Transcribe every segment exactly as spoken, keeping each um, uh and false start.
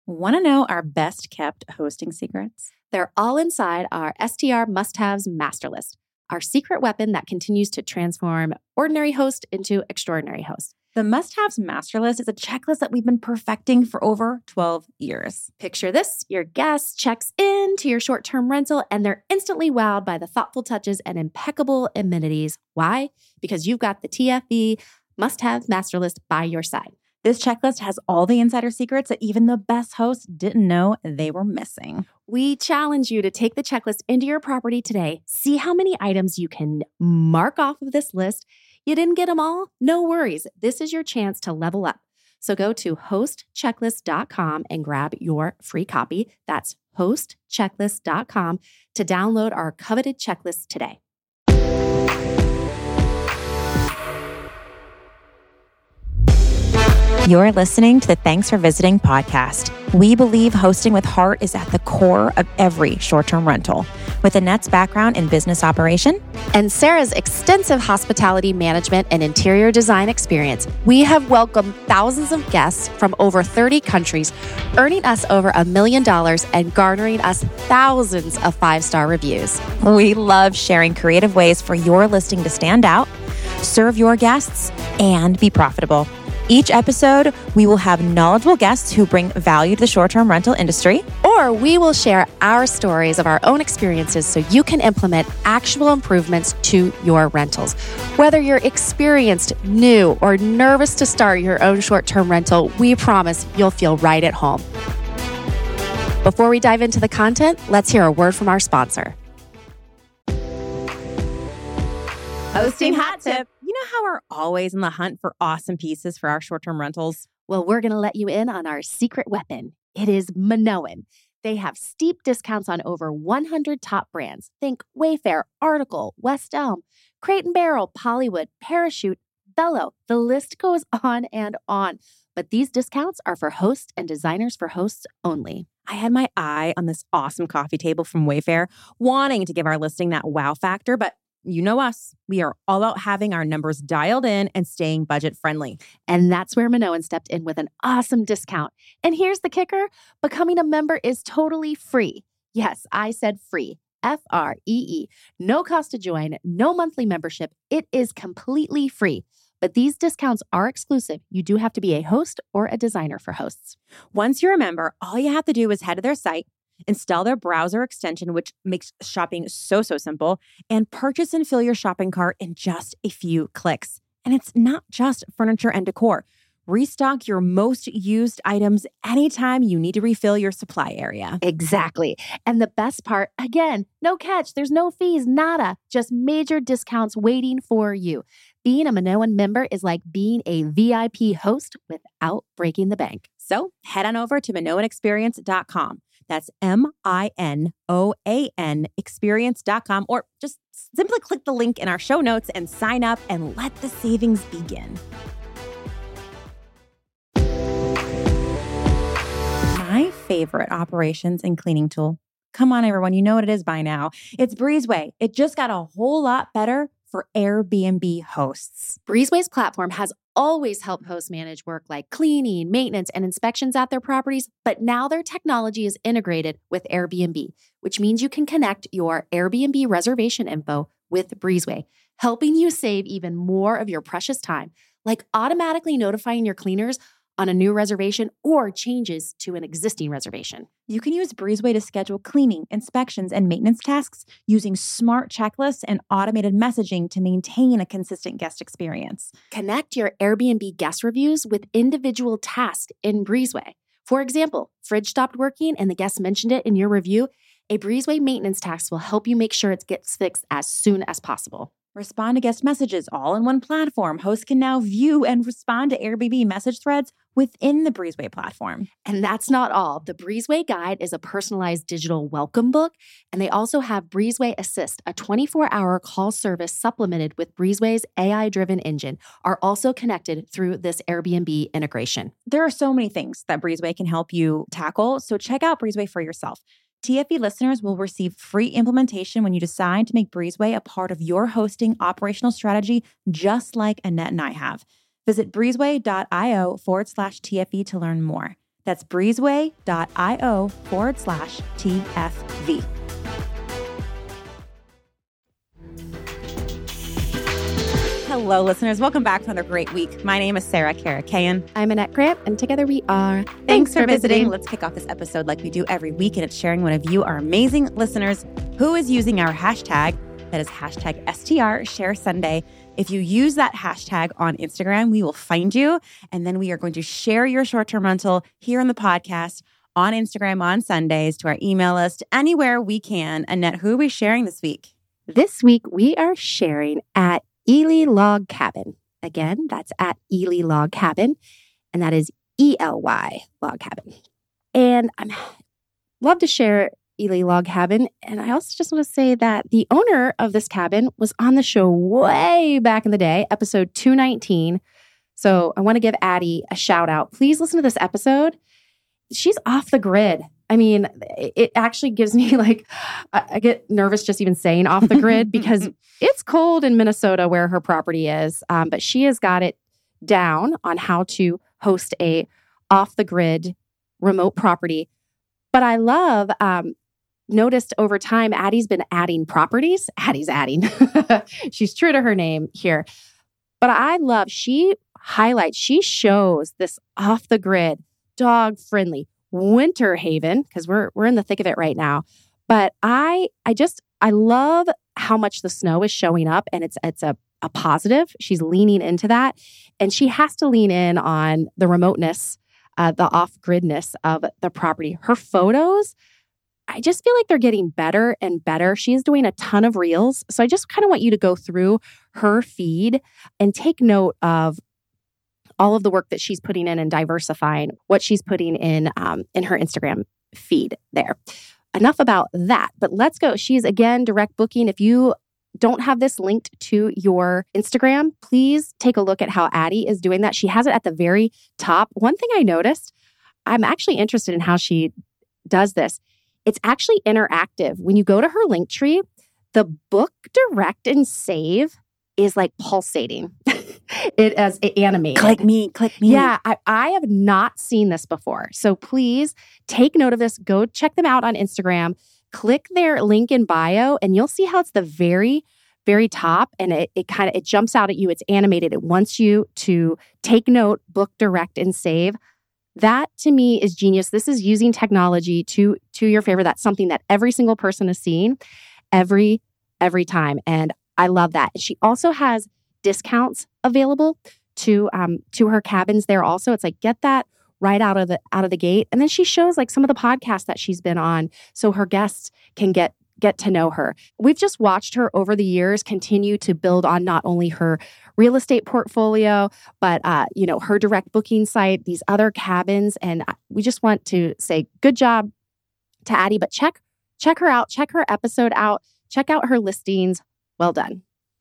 Want to know our best kept hosting secrets? They're all inside our S T R must-haves master list, our secret weapon that continues to transform ordinary host into extraordinary host. The must-haves master list is a checklist that we've been perfecting for over twelve years. Picture this: your guest checks into your short-term rental and they're instantly wowed by the thoughtful touches and impeccable amenities. Why? Because you've got the T F B must-have master list by your side. This checklist has all the insider secrets that even the best hosts didn't know they were missing. We challenge you to take the checklist into your property today. See how many items you can mark off of this list. You didn't get them all? No worries. This is your chance to level up. So go to host checklist dot com and grab your free copy. That's host checklist dot com to download our coveted checklist today. You're listening to the Thanks for Visiting podcast. We believe hosting with heart is at the core of every short-term rental. With Annette's background in business operation and Sarah's extensive hospitality management and interior design experience, we have welcomed thousands of guests from over thirty countries, earning us over a million dollars and garnering us thousands of five-star reviews. We love sharing creative ways for your listing to stand out, serve your guests, and be profitable. Each episode, we will have knowledgeable guests who bring value to the short-term rental industry. Or we will share our stories of our own experiences so you can implement actual improvements to your rentals. Whether you're experienced, new, or nervous to start your own short-term rental, we promise you'll feel right at home. Before we dive into the content, let's hear a word from our sponsor. Hosting hot tip. You know how we're always in the hunt for awesome pieces for our short-term rentals? Well, we're going to let you in on our secret weapon. It is Minoan. They have steep discounts on over one hundred top brands. Think Wayfair, Article, West Elm, Crate and Barrel, Pollywood, Parachute, Bello. The list goes on and on. But these discounts are for hosts and designers for hosts only. I had my eye on this awesome coffee table from Wayfair, wanting to give our listing that wow factor, but you know us. We are all about having our numbers dialed in and staying budget friendly. And that's where Minoan stepped in with an awesome discount. And here's the kicker. Becoming a member is totally free. Yes, I said free. F R E E. No cost to join, no monthly membership. It is completely free. But these discounts are exclusive. You do have to be a host or a designer for hosts. Once you're a member, all you have to do is head to their site, install their browser extension, which makes shopping so, so simple, and purchase and fill your shopping cart in just a few clicks. And it's not just furniture and decor. Restock your most used items anytime you need to refill your supply area. Exactly. And the best part, again, no catch. There's no fees, nada. Just major discounts waiting for you. Being a Minoan member is like being a V I P host without breaking the bank. So head on over to minoan experience dot com. That's M I N O A N experience dot com, or just simply click the link in our show notes and sign up and let the savings begin. My favorite operations and cleaning tool. Come on, everyone. You know what it is by now. It's Breezeway. It just got a whole lot better for Airbnb hosts. Breezeway's platform has always helped hosts manage work like cleaning, maintenance, and inspections at their properties, but now their technology is integrated with Airbnb, which means you can connect your Airbnb reservation info with Breezeway, helping you save even more of your precious time, like automatically notifying your cleaners on a new reservation or changes to an existing reservation. You can use Breezeway to schedule cleaning, inspections, and maintenance tasks using smart checklists and automated messaging to maintain a consistent guest experience. Connect your Airbnb guest reviews with individual tasks in Breezeway. For example, fridge stopped working and the guest mentioned it in your review. A Breezeway maintenance task will help you make sure it gets fixed as soon as possible. Respond to guest messages all in one platform. Hosts can now view and respond to Airbnb message threads within the Breezeway platform. And that's not all. The Breezeway Guide is a personalized digital welcome book, and they also have Breezeway Assist, a twenty-four hour call service supplemented with Breezeway's A I-driven engine, are also connected through this Airbnb integration. There are so many things that Breezeway can help you tackle, so check out Breezeway for yourself. T F E listeners will receive free implementation when you decide to make Breezeway a part of your hosting operational strategy, just like Annette and I have. Visit breezeway.io forward slash TFE to learn more. That's breezeway.io forward slash TFV. Hello, listeners. Welcome back to another great week. My name is Sarah Karakayan. I'm Annette Cramp, and together we are. Thanks, Thanks for, for visiting. visiting. Let's kick off this episode like we do every week, and it's sharing one of you, our amazing listeners, who is using our hashtag. That is hashtag S T R Share Sunday. If you use that hashtag on Instagram, we will find you. And then we are going to share your short-term rental here on the podcast, on Instagram, on Sundays, to our email list, anywhere we can. Annette, who are we sharing this week? This week, we are sharing at Ely Log Cabin. Again, that's at Ely Log Cabin. And that is E L Y Log Cabin. And I'm love to share Ely Log Cabin. And I also just want to say that the owner of this cabin was on the show way back in the day, episode two nineteen. So I want to give Addie a shout out. Please listen to this episode. She's off the grid. I mean, it actually gives me like, I get nervous just even saying off the grid because it's cold in Minnesota where her property is. Um, but she has got it down on how to host a off the grid remote property. But I love, um, noticed over time, Addie's been adding properties. Addie's adding. She's true to her name here. But I love, she highlights, she shows this off the grid, dog friendly, winter haven, because we're we're in the thick of it right now. But I I just I love how much the snow is showing up, and it's it's a, a positive. She's leaning into that. And she has to lean in on the remoteness, uh, the off-gridness of the property. Her photos, I just feel like they're getting better and better. She's doing a ton of reels. So I just kind of want you to go through her feed and take note of all of the work that she's putting in and diversifying what she's putting in um, in her Instagram feed there. Enough about that, but let's go. She's, again, direct booking. If you don't have this linked to your Instagram, please take a look at how Addie is doing that. She has it at the very top. One thing I noticed, I'm actually interested in how she does this. It's actually interactive. When you go to her link tree, the book, direct, and save is like pulsating. It as it animated. Click me, click me. Yeah, I, I have not seen this before. So please take note of this. Go check them out on Instagram. Click their link in bio, and you'll see how it's the very, very top. And it, it kind of it jumps out at you. It's animated. It wants you to take note, book, direct, and save. That to me is genius. This is using technology to to your favor. That's something that every single person is seeing every every time, and I love that. She also has discounts available to um to her cabins there also. It's like, get that right out of the out of the gate. And then she shows like some of the podcasts that she's been on so her guests can get get to know her. We've just watched her over the years continue to build on not only her real estate portfolio, but uh, you know, her direct booking site, these other cabins. And we just want to say good job to Addie, but check check her out, check her episode out, check out her listings. Well done.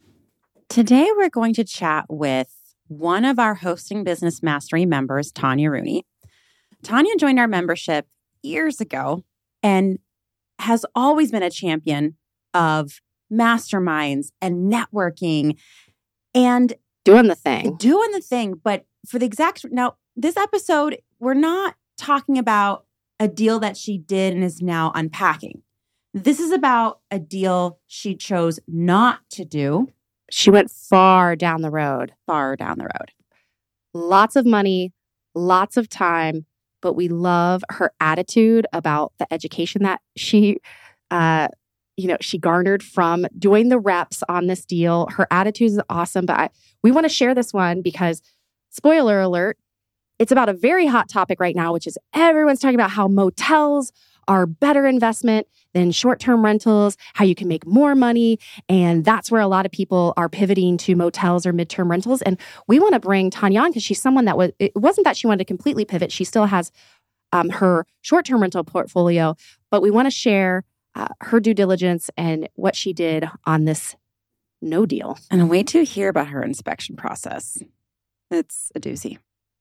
Today, we're going to chat with one of our Hosting Business Mastery members, Tanya Rooney. Tanya joined our membership years ago and has always been a champion of masterminds and networking and doing the thing. Doing the thing. But for the exact, now, this episode, we're not talking about a deal that she did and is now unpacking. This is about a deal she chose not to do. She went far down the road. Far down the road. Lots of money, lots of time, but we love her attitude about the education that she, uh, you know, she garnered from doing the reps on this deal. Her attitude is awesome, but I, we want to share this one because, spoiler alert, it's about a very hot topic right now, which is everyone's talking about how motels are better investment than short-term rentals, how you can make more money. And that's where a lot of people are pivoting to motels or midterm rentals. And we want to bring Tanya on because she's someone that was, it wasn't that she wanted to completely pivot. She still has um, her short-term rental portfolio, but we want to share uh, her due diligence and what she did on this no deal. And wait to hear about her inspection process. It's a doozy.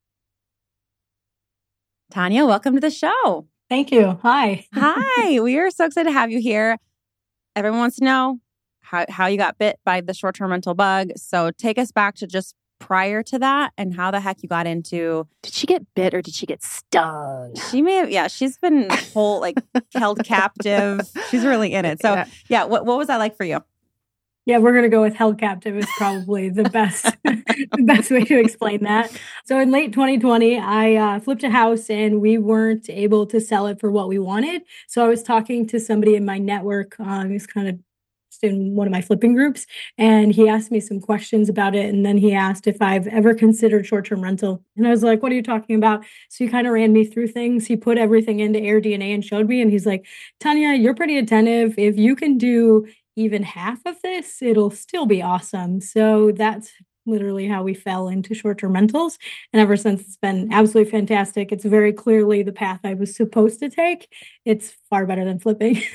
Tanya, welcome to the show. Thank you. Hi. Hi. We are so excited to have you here. Everyone wants to know how, how you got bit by the short-term rental bug. So take us back to just prior to that and how the heck you got into. Did she get bit or did she get stung? She may have, yeah, she's been whole, like held captive. She's really in it. So yeah, yeah what, what was that like for you? Yeah, we're going to go with held captive is probably the best the best way to explain that. So in late twenty twenty, I uh, flipped a house and we weren't able to sell it for what we wanted. So I was talking to somebody in my network, um, who's kind of in one of my flipping groups, and he asked me some questions about it. And then he asked if I've ever considered short-term rental. And I was like, what are you talking about? So he kind of ran me through things. He put everything into AirDNA and showed me. And he's like, Tanya, you're pretty attentive. If you can do even half of this, it'll still be awesome. So that's literally how we fell into short-term rentals. And ever since, it's been absolutely fantastic. It's very clearly the path I was supposed to take. It's far better than flipping.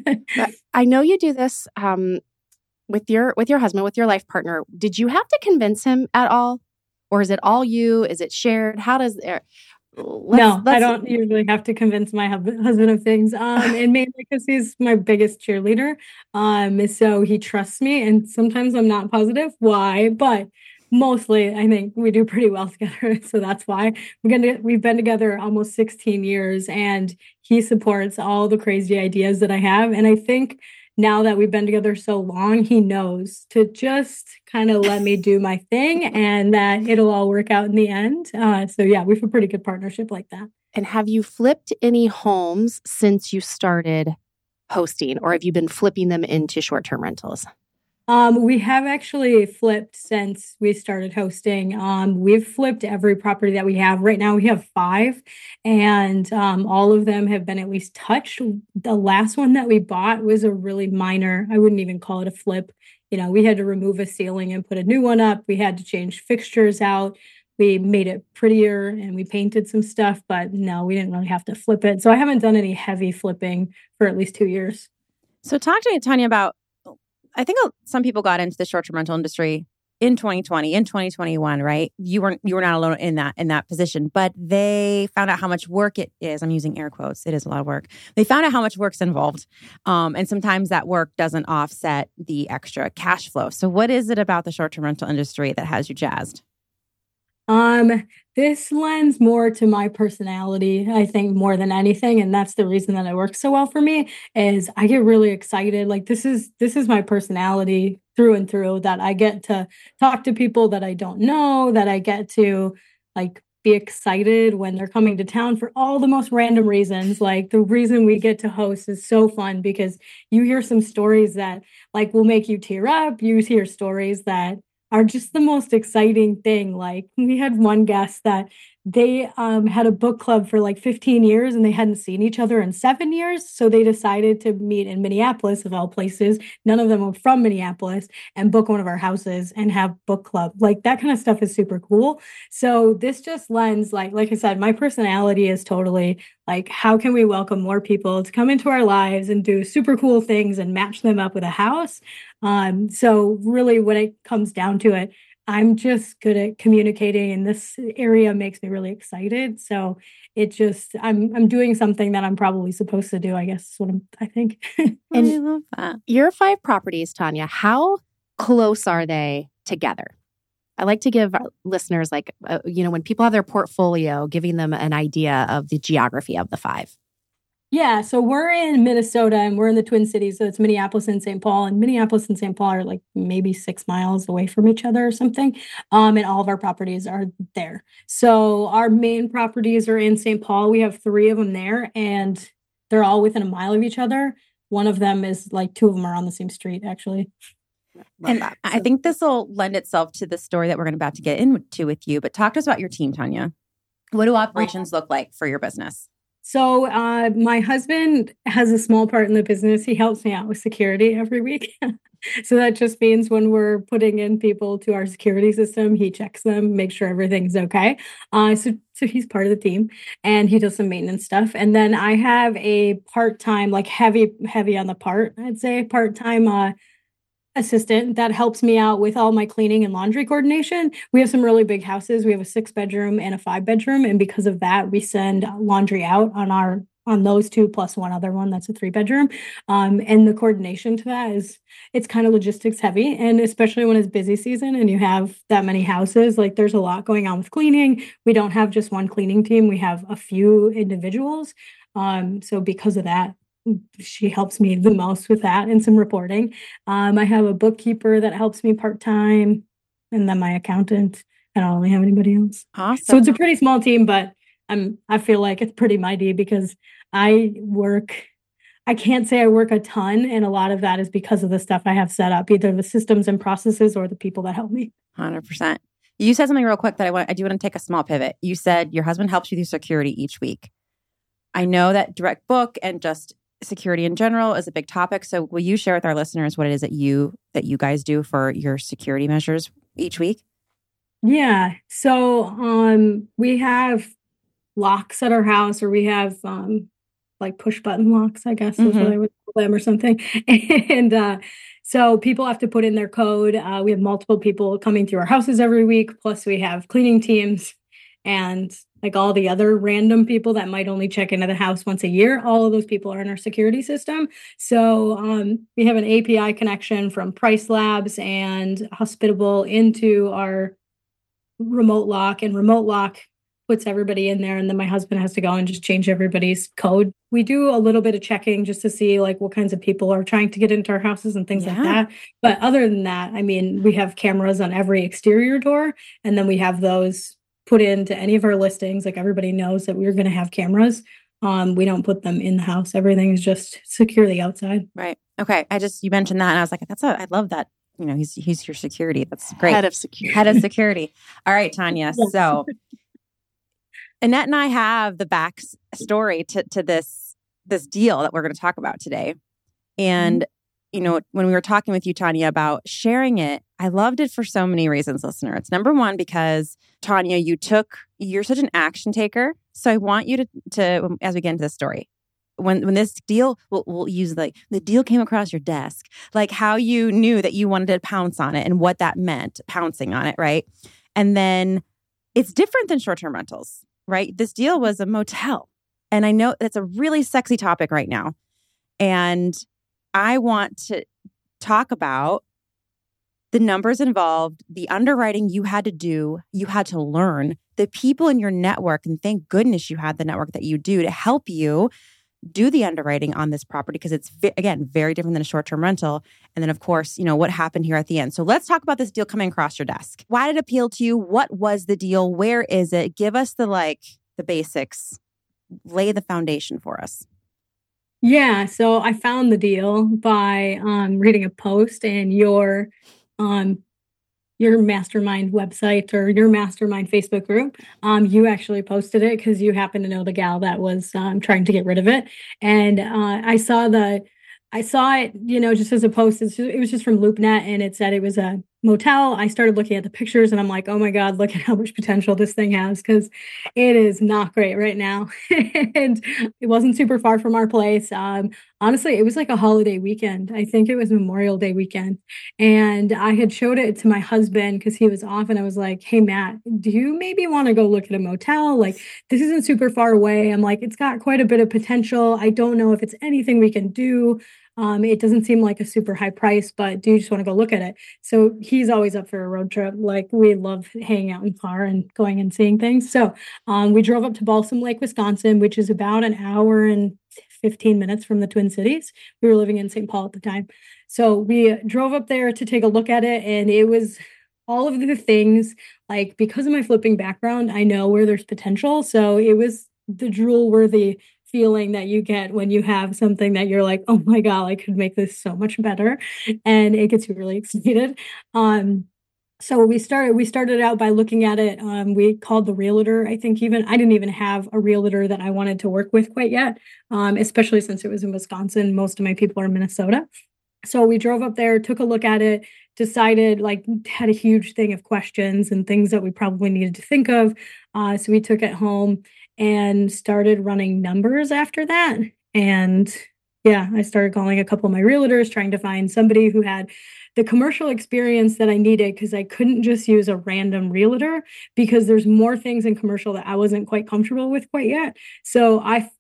I know you do this um, with your with your husband, with your life partner. Did you have to convince him at all? Or is it all you? Is it shared? How does it... Let's, no, let's... I don't usually have to convince my hub- husband of things. Um, and mainly because he's my biggest cheerleader. Um, so he trusts me, and sometimes I'm not positive why, but mostly I think we do pretty well together. So that's why we're gonna we've been together almost sixteen years, and he supports all the crazy ideas that I have. And I think now that we've been together so long, he knows to just kind of let me do my thing and that it'll all work out in the end. Uh, so yeah, we have a pretty good partnership like that. And have you flipped any homes since you started hosting, or have you been flipping them into short-term rentals? Um, we have actually flipped since we started hosting. Um, we've flipped every property that we have. Right now we have five, and um, all of them have been at least touched. The last one that we bought was a really minor, I wouldn't even call it a flip. You know, we had to remove a ceiling and put a new one up. We had to change fixtures out. We made it prettier and we painted some stuff, but no, we didn't really have to flip it. So I haven't done any heavy flipping for at least two years. So talk to me, Tanya, about, I think some people got into the short-term rental industry in twenty twenty, in twenty twenty-one, right? You weren't you were not alone in that in that position, but they found out how much work it is. I'm using air quotes. It is a lot of work. They found out how much work's involved, um, and sometimes that work doesn't offset the extra cash flow. So, what is it about the short-term rental industry that has you jazzed? Um, this lends more to my personality, I think, more than anything. And that's the reason that it works so well for me is I get really excited. Like this is, this is my personality through and through, that I get to talk to people that I don't know, that I get to like be excited when they're coming to town for all the most random reasons. Like the reason we get to host is so fun because you hear some stories that like will make you tear up. You hear stories that are just the most exciting thing. Like we had one guest that they um, had a book club for like fifteen years and they hadn't seen each other in seven years. So they decided to meet in Minneapolis, of all places. None of them were from Minneapolis, and book one of our houses and have book club. Like that kind of stuff is super cool. So this just lends, like, like I said, my personality is totally like, how can we welcome more people to come into our lives and do super cool things and match them up with a house? Um, so really when it comes down to it, I'm just good at communicating, and this area makes me really excited. So it just, I'm I'm doing something that I'm probably supposed to do, I guess is what I'm, I think. And I love that. Your five properties, Tanya, how close are they together? I like to give listeners, like, uh, you know, when people have their portfolio, giving them an idea of the geography of the five. Yeah, so we're in Minnesota and we're in the Twin Cities. So it's Minneapolis and Saint Paul. And Minneapolis and Saint Paul are like maybe six miles away from each other or something. Um, and all of our properties are there. So our main properties are in Saint Paul. We have three of them there, and they're all within a mile of each other. One of them is like two of them are on the same street, actually. And so, I think this will lend itself to the story that we're going about to get into with you. But talk to us about your team, Tanya. What do operations look like for your business? So uh, my husband has a small part in the business. He helps me out with security every week. So that just means when we're putting in people to our security system, he checks them, makes sure everything's okay. Uh, so, so he's part of the team, and he does some maintenance stuff. And then I have a part-time, like heavy, heavy on the part, I'd say part-time uh, assistant that helps me out with all my cleaning and laundry coordination. We have some really big houses. We have a six bedroom and a five bedroom. And because of that, we send laundry out on our on those two plus one other one that's a three bedroom. Um, and the coordination to that is it's kind of logistics heavy. And especially when it's busy season and you have that many houses, like there's a lot going on with cleaning. We don't have just one cleaning team. We have a few individuals. Um, so because of that, she helps me the most with that and some reporting. Um, I have a bookkeeper that helps me part-time, and then my accountant. I don't really have anybody else. Awesome. So it's a pretty small team, but I'm, I feel like it's pretty mighty because I work, I can't say I work a ton. And a lot of that is because of the stuff I have set up, either the systems and processes or the people that help me. one hundred percent. You said something real quick that I want, I do want to take a small pivot. You said your husband helps you do security each week. I know that direct book and just security in general is a big topic. So will you share with our listeners what it is that you, that you guys do for your security measures each week? Yeah. So um, we have locks at our house, or we have um, like push button locks, I guess, mm-hmm. is what I would call them or something. And uh, so people have to put in their code. Uh, we have multiple people coming through our houses every week. Plus we have cleaning teams and like all the other random people that might only check into the house once a year. All of those people are in our security system. So um, we have an A P I connection from Price Labs and Hospitable into our remote lock, and remote lock puts everybody in there, and then my husband has to go and just change everybody's code. We do a little bit of checking just to see like what kinds of people are trying to get into our houses and things yeah. like that. But other than that, I mean, we have cameras on every exterior door, and then we have those put into any of our listings. Like everybody knows that we're going to have cameras. Um, we don't put them in the house. Everything is just securely outside. Right. Okay. I just, you mentioned that and I was like, that's a, I love that. You know, he's, he's your security. That's great. Head of security. Head of security. All right, Tanya. Yes. So Annette and I have the back story to, to this, this deal that we're going to talk about today. And, mm-hmm. you know, when we were talking with you, Tanya, about sharing it, I loved it for so many reasons, listener. It's number one, because Tanya, you took, you're such an action taker. So I want you to, to as we get into this story, when when this deal, we'll, we'll use like the deal came across your desk, like how you knew that you wanted to pounce on it and what that meant, pouncing on it, right? And then it's different than short-term rentals, right? This deal was a motel. And I know that's a really sexy topic right now. And I want to talk about the numbers involved, the underwriting you had to do, you had to learn, the people in your network, and thank goodness you had the network that you do to help you do the underwriting on this property, because it's, again, very different than a short-term rental. And then, of course, you know, what happened here at the end. So let's talk about this deal coming across your desk. Why did it appeal to you? What was the deal? Where is it? Give us the, like, the basics. Lay the foundation for us. Yeah, so I found the deal by um, reading a post in your um, your mastermind website or your mastermind Facebook group. Um, you actually posted it because you happen to know the gal that was um, trying to get rid of it. And uh, I saw the, I saw it, you know, just as a post. It's just, it was just from LoopNet, and it said it was a motel. I started looking at the pictures and I'm like, oh my God, look at how much potential this thing has, because it is not great right now. And it wasn't super far from our place. Um, honestly, it was like a holiday weekend. I think it was Memorial Day weekend. And I had showed it to my husband because he was off, and I was like, hey, Matt, do you maybe want to go look at a motel? Like, this isn't super far away. I'm like, it's got quite a bit of potential. I don't know if it's anything we can do. Um, it doesn't seem like a super high price, but do you just want to go look at it? So he's always up for a road trip. Like, we love hanging out in the car and going and seeing things. So um, we drove up to Balsam Lake, Wisconsin, which is about an hour and fifteen minutes from the Twin Cities. We were living in Saint Paul at the time. So we drove up there to take a look at it. And it was all of the things, like, because of my flipping background, I know where there's potential. So it was the drool-worthy feeling that you get when you have something that you're like, oh my God, I could make this so much better. And it gets you really excited. Um, so we started, we started out by looking at it. Um, we called the realtor. I think even, I didn't even have a realtor that I wanted to work with quite yet. Um, especially since it was in Wisconsin. Most of my people are in Minnesota. So we drove up there, took a look at it, decided, like, had a huge thing of questions and things that we probably needed to think of. Uh, so we took it home and started running numbers after that. And yeah, I started calling a couple of my realtors, trying to find somebody who had the commercial experience that I needed, because I couldn't just use a random realtor, because there's more things in commercial that I wasn't quite comfortable with quite yet. So I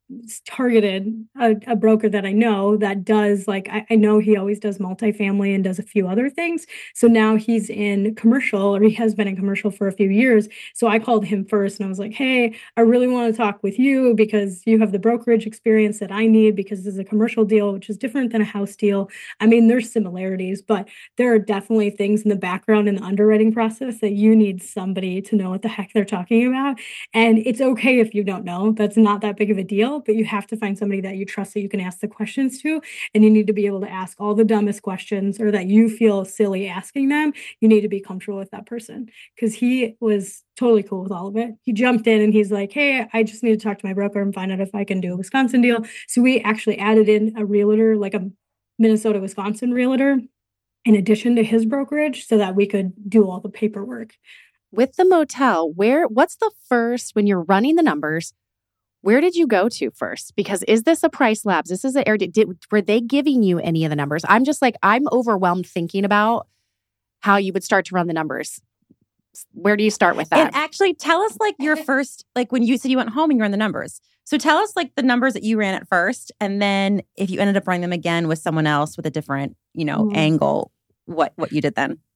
targeted a, a broker that I know that does like, I, I know he always does multifamily and does a few other things. So now he's in commercial, or he has been in commercial for a few years. So I called him first and I was like, hey, I really want to talk with you because you have the brokerage experience that I need, because this is a commercial deal, which is different than a house deal. I mean, there's similarities, but there are definitely things in the background in the underwriting process that you need somebody to know what the heck they're talking about. And it's okay if you don't know. That's not that big of a deal, but you have to find somebody that you trust that you can ask the questions to. And you need to be able to ask all the dumbest questions, or that you feel silly asking them. You need to be comfortable with that person, because he was totally cool with all of it. He jumped in and he's like, hey, I just need to talk to my broker and find out if I can do a Wisconsin deal. So we actually added in a realtor, like a Minnesota, Wisconsin realtor, in addition to his brokerage, so that we could do all the paperwork. With the motel, where, what's the first, when you're running the numbers, where did you go to first? Because is this a Price Labs? This is an air, did, did, were they giving you any of the numbers? I'm just like, I'm overwhelmed thinking about how you would start to run the numbers. Where do you start with that? And actually tell us like your first, like when you said you went home and you ran the numbers. So tell us like the numbers that you ran at first. And then if you ended up running them again with someone else with a different, you know, mm-hmm. angle, what, what you did then.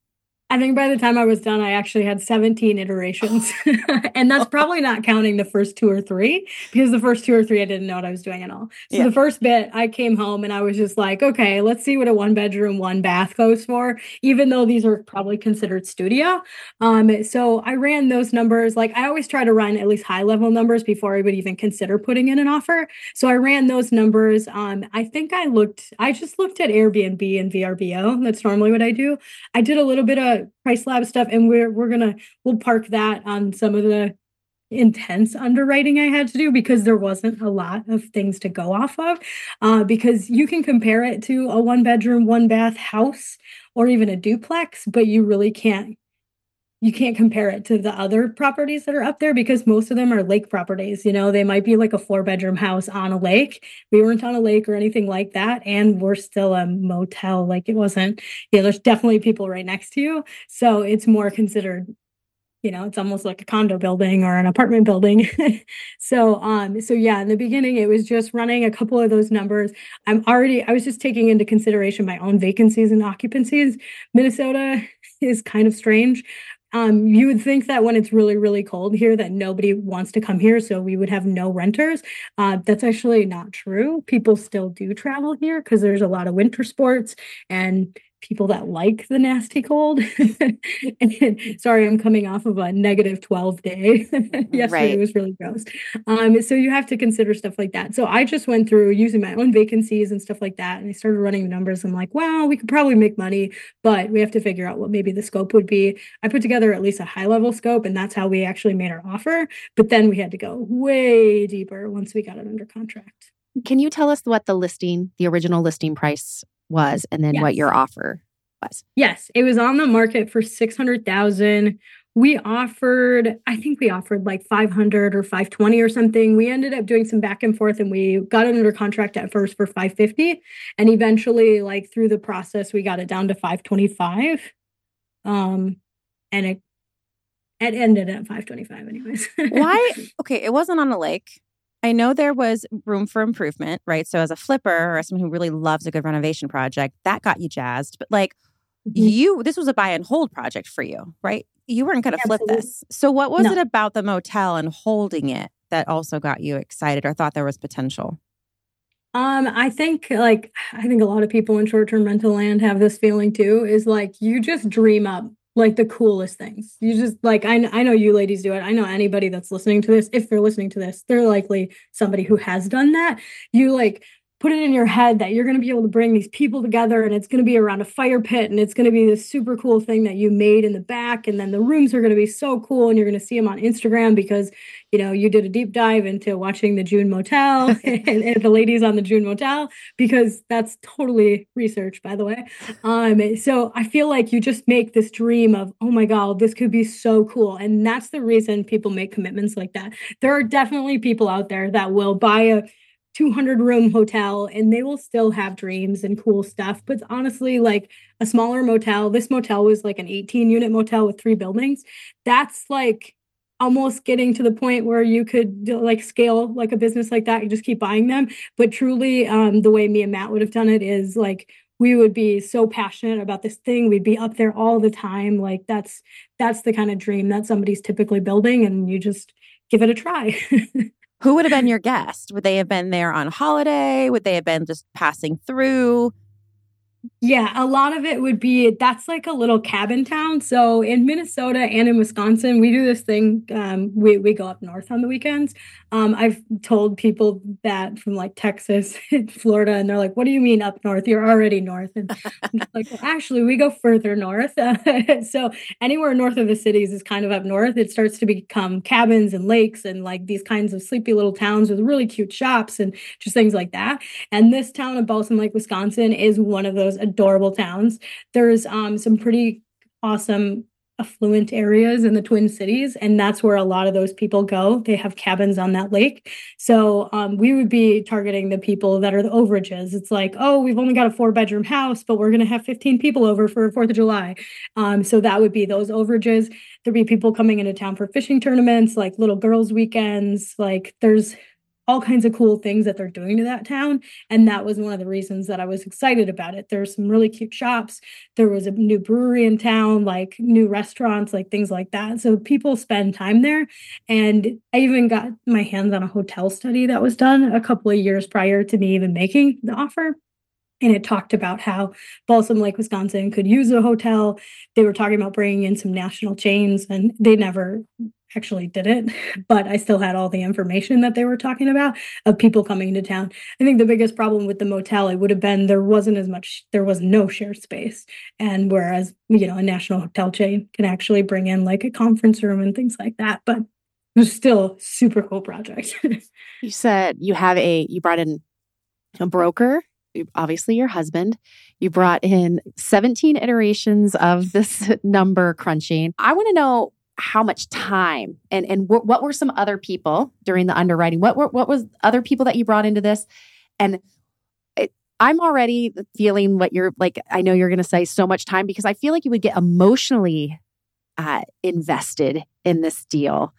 I think by the time I was done, I actually had seventeen iterations. And that's probably not counting the first two or three, because the first two or three, I didn't know what I was doing at all. So yeah. The first bit, I came home and I was just like, okay, let's see what a one bedroom, one bath goes for, even though these are probably considered studio. Um, so I ran those numbers. Like I always try to run at least high level numbers before I would even consider putting in an offer. So I ran those numbers. Um, I think I looked, I just looked at Airbnb and V R B O. That's normally what I do. I did a little bit of Price Lab stuff, and we're we're gonna we'll park that on some of the intense underwriting I had to do, because there wasn't a lot of things to go off of. Uh, because you can compare it to a one bedroom, one bath house, or even a duplex, but you really can't. You can't compare it to the other properties that are up there, because most of them are lake properties. You know, they might be like a four bedroom house on a lake. We weren't on a lake or anything like that. And we're still a motel. Like it wasn't, yeah, there's definitely people right next to you. So it's more considered, you know, it's almost like a condo building or an apartment building. so, um, so yeah, in the beginning, it was just running a couple of those numbers. I'm already, I was just taking into consideration my own vacancies and occupancies. Minnesota is kind of strange. Um, you would think that when it's really, really cold here, that nobody wants to come here, so we would have no renters. Uh, that's actually not true. People still do travel here because there's a lot of winter sports and people that like the nasty cold. and, sorry, I'm coming off of a negative twelve day. Yesterday right. was really gross. Um, so you have to consider stuff like that. So I just went through using my own vacancies and stuff like that. And I started running the numbers. I'm like, wow, we could probably make money, but we have to figure out what maybe the scope would be. I put together at least a high level scope, and that's how we actually made our offer. But then we had to go way deeper once we got it under contract. Can you tell us what the listing, the original listing price was, and then yes. what your offer was? Yes, it was on the market for six hundred thousand dollars. We offered, I think we offered like five hundred or five twenty or something. We ended up doing some back and forth, and we got it under contract at first for five fifty, and eventually, like through the process, we got it down to five twenty-five. Um, and it it ended at five twenty-five anyways. Why? Okay, it wasn't on a lake. I know there was room for improvement, right? So as a flipper or someone who really loves a good renovation project, that got you jazzed. But like mm-hmm. you, this was a buy and hold project for you, right? You weren't going to flip this. So what was no. it about the motel and holding it that also got you excited or thought there was potential? Um, I think like, I think a lot of people in short-term rental land have this feeling too, is like, you just dream up like the coolest things. You just like, I, I know you ladies do it. I know anybody that's listening to this, if they're listening to this, they're likely somebody who has done that. You like put it in your head that you're going to be able to bring these people together, and it's going to be around a fire pit, and it's going to be this super cool thing that you made in the back. And then the rooms are going to be so cool, and you're going to see them on Instagram because, you know, you did a deep dive into watching the June Motel and, and the ladies on the June Motel, because that's totally research, by the way. Um, so I feel like you just make this dream of, oh my God, this could be so cool. And that's the reason people make commitments like that. There are definitely people out there that will buy a two hundred room hotel and they will still have dreams and cool stuff. But honestly, like a smaller motel, this motel was like an eighteen unit motel with three buildings. That's like almost getting to the point where you could like scale like a business like that and just keep buying them. But truly, um, the way me and Matt would have done it is like, we would be so passionate about this thing. We'd be up there all the time. Like that's, that's the kind of dream that somebody's typically building, and you just give it a try. Who would have been your guest? Would they have been there on holiday? Would they have been just passing through? Yeah, a lot of it would be, that's like a little cabin town. So in Minnesota and in Wisconsin, we do this thing. Um, we, we go up north on the weekends. Um, I've told people that from like Texas and Florida, and they're like, what do you mean up north? You're already north. And I'm just like, well, actually, we go further north. Uh, so anywhere north of the cities is kind of up north. It starts to become cabins and lakes and like these kinds of sleepy little towns with really cute shops and just things like that. And this town of Balsam Lake, Wisconsin is one of those adorable towns. There's um, some pretty awesome affluent areas in the Twin Cities, and that's where a lot of those people go. They have cabins on that lake. So um, we would be targeting the people that are the overages. It's like, oh, we've only got a four bedroom house, but we're going to have fifteen people over for fourth of July. Um, so that would be those overages. There'd be people coming into town for fishing tournaments, like little girls' weekends. Like there's all kinds of cool things that they're doing to that town. And that was one of the reasons that I was excited about it. There's some really cute shops. There was a new brewery in town, like new restaurants, like things like that. So people spend time there. And I even got my hands on a hotel study that was done a couple of years prior to me even making the offer. And it talked about how Balsam Lake, Wisconsin could use a hotel. They were talking about bringing in some national chains, and they never actually did it, but I still had all the information that they were talking about of people coming into town. I think the biggest problem with the motel, it would have been there wasn't as much, there was no shared space. And whereas, you know, a national hotel chain can actually bring in like a conference room and things like that, but it was still super cool project. You said you have a, you brought in a broker, obviously your husband. You brought in seventeen iterations of this number crunching. I want to know how much time and and w- what were some other people during the underwriting? What were what was other people that you brought into this? And it, I'm already feeling what you're like. I know you're going to say so much time, because I feel like you would get emotionally uh, invested in this deal.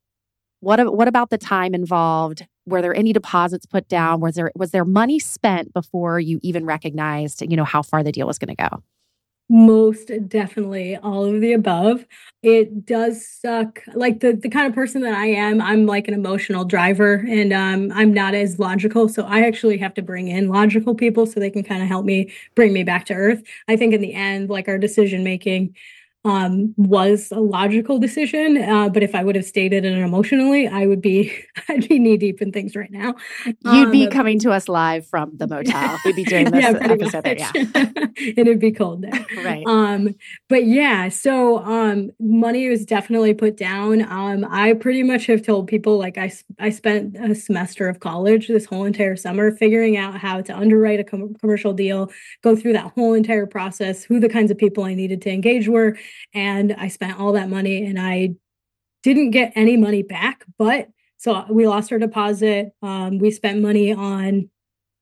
What what about the time involved? Were there any deposits put down? Was there was there money spent before you even recognized, you know, how far the deal was going to go? Most definitely all of the above. It does suck. Like the, the kind of person that I am, I'm like an emotional driver, and um, I'm not as logical. So I actually have to bring in logical people so they can kind of help me bring me back to earth. I think in the end, like our decision making um, was a logical decision. Uh, but if I would have stated it emotionally, I would be, I'd be knee deep in things right now. You'd um, be coming to us live from the motel. We'd be doing this yeah, episode there. Yeah. It'd be cold there. Right. Um, but yeah, so um, money was definitely put down. Um, I pretty much have told people like I, I spent a semester of college this whole entire summer figuring out how to underwrite a com- commercial deal, go through that whole entire process, who the kinds of people I needed to engage were. And I spent all that money, and I didn't get any money back. But so we lost our deposit. Um, we spent money on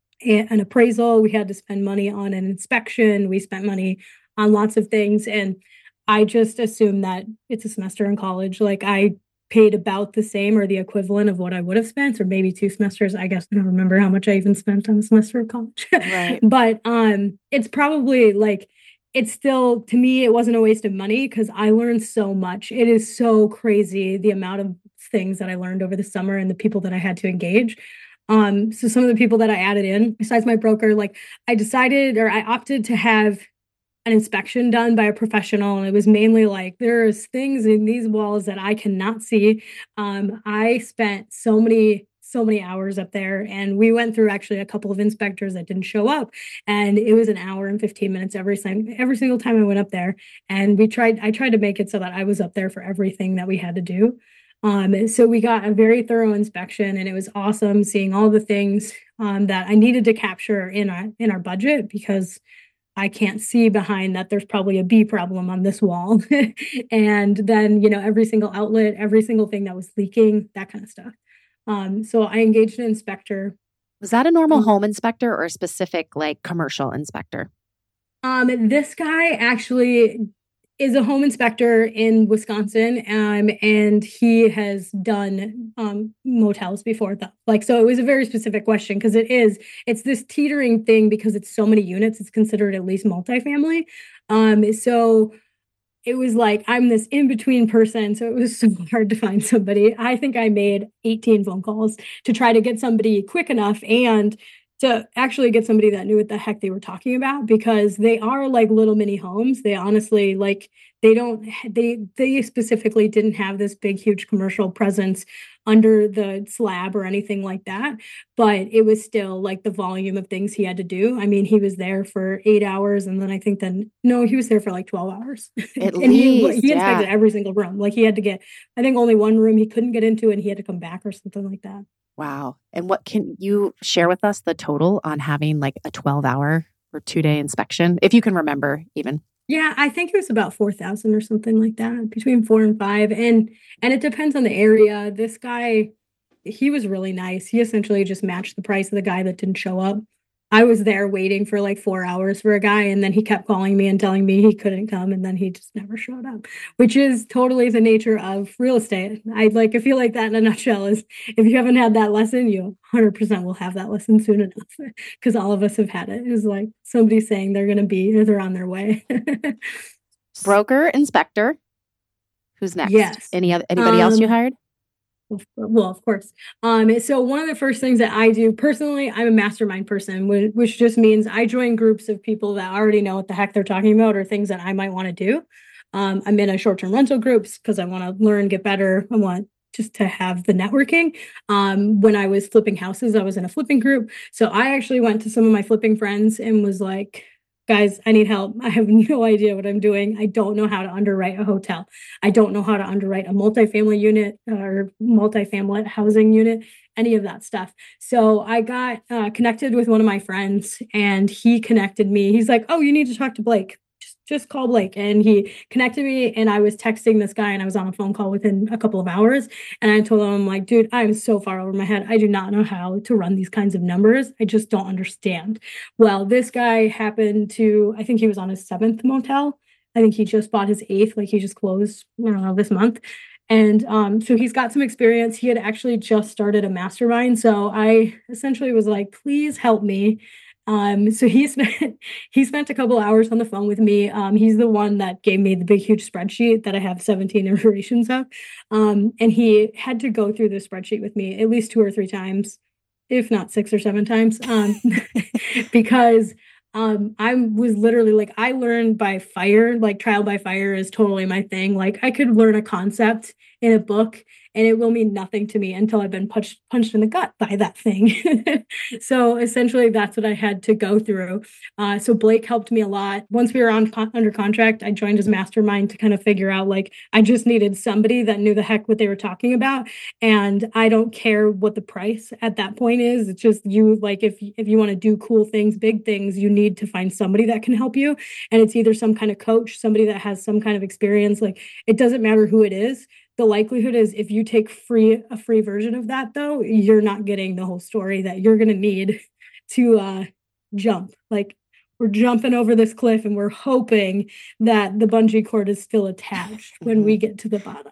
an appraisal. We had to spend money on an inspection. We spent money on lots of things. And I just assumed that it's a semester in college. Like I paid about the same or the equivalent of what I would have spent, or maybe two semesters. I guess I don't remember how much I even spent on a semester of college. Right. But um, it's probably like, it's still, to me, it wasn't a waste of money because I learned so much. It is so crazy the amount of things that I learned over the summer and the people that I had to engage. Um, so some of the people that I added in, besides my broker, like I decided or I opted to have an inspection done by a professional. And it was mainly like, there's things in these walls that I cannot see. Um, I spent so many so many hours up there, and we went through actually a couple of inspectors that didn't show up, and it was an hour and fifteen minutes every time, every single time I went up there. And we tried, I tried to make it so that I was up there for everything that we had to do. Um, so we got a very thorough inspection, and it was awesome seeing all the things um, that I needed to capture in our in our budget, because I can't see behind that there's probably a bee problem on this wall. And then, you know, every single outlet, every single thing that was leaking, that kind of stuff. Um, so I engaged an inspector. Was that a normal um, home inspector or a specific like commercial inspector? Um, this guy actually is a home inspector in Wisconsin, um, and he has done um, motels before, though. Like, so it was a very specific question because it is, it's this teetering thing because it's so many units. It's considered at least multifamily. Um, so it was like, I'm this in-between person. So it was so hard to find somebody. I think I made eighteen phone calls to try to get somebody quick enough and to actually get somebody that knew what the heck they were talking about, because they are like little mini homes. They honestly, like, they don't, they, they specifically didn't have this big, huge commercial presence under the slab or anything like that. But it was still like the volume of things he had to do. I mean, he was there for eight hours. And then I think then, no, he was there for like twelve hours. At and least, he, he inspected yeah. every single room. Like he had to get, I think only one room he couldn't get into and he had to come back or something like that. Wow. And what can you share with us the total on having like a twelve hour or two day inspection, if you can remember even? Yeah, I think it was about four thousand or something like that, between four and five. And, and it depends on the area. This guy, he was really nice. He essentially just matched the price of the guy that didn't show up. I was there waiting for like four hours for a guy, and then he kept calling me and telling me he couldn't come, and then he just never showed up, which is totally the nature of real estate. I like, I feel like that in a nutshell is, if you haven't had that lesson, you one hundred percent will have that lesson soon enough, because all of us have had it. It's like somebody saying they're going to be, or they're on their way. Broker, inspector. Who's next? Yes. Any other, anybody um, else you hired? Well, of course. Um, so one of the first things that I do personally, I'm a mastermind person, which, which just means I join groups of people that already know what the heck they're talking about or things that I might want to do. Um, I'm in a short-term rental groups because I want to learn, get better. I want just to have the networking. Um, when I was flipping houses, I was in a flipping group. So I actually went to some of my flipping friends and was like, guys, I need help. I have no idea what I'm doing. I don't know how to underwrite a hotel. I don't know how to underwrite a multifamily unit or multifamily housing unit, any of that stuff. So I got uh, connected with one of my friends, and he connected me. He's like, oh, you need to talk to Blake. Just, just call Blake. And he connected me, and I was texting this guy, and I was on a phone call within a couple of hours. And I told him, I'm like, dude, I'm so far over my head. I do not know how to run these kinds of numbers. I just don't understand. Well, this guy happened to, I think he was on his seventh motel. I think he just bought his eighth, like he just closed, I don't know, this month. And um, so he's got some experience. He had actually just started a mastermind. So I essentially was like, please help me. Um, so he spent, he spent a couple hours on the phone with me. Um, he's the one that gave me the big, huge spreadsheet that I have seventeen iterations of. Um, and he had to go through the spreadsheet with me at least two or three times, if not six or seven times, um, because um, I was literally like, I learned by fire, like trial by fire is totally my thing. Like I could learn a concept in a book and it will mean nothing to me until I've been punched, punched in the gut by that thing. So essentially that's what I had to go through. Uh, so Blake helped me a lot. Once we were on con- under contract, I joined his mastermind to kind of figure out, like, I just needed somebody that knew the heck what they were talking about. And I don't care what the price at that point is. It's just you, like, if, if you want to do cool things, big things, you need to find somebody that can help you. And it's either some kind of coach, somebody that has some kind of experience. Like, it doesn't matter who it is. The likelihood is if you take free a free version of that, though, you're not getting the whole story that you're going to need to uh, jump. Like, we're jumping over this cliff and we're hoping that the bungee cord is still attached when we get to the bottom.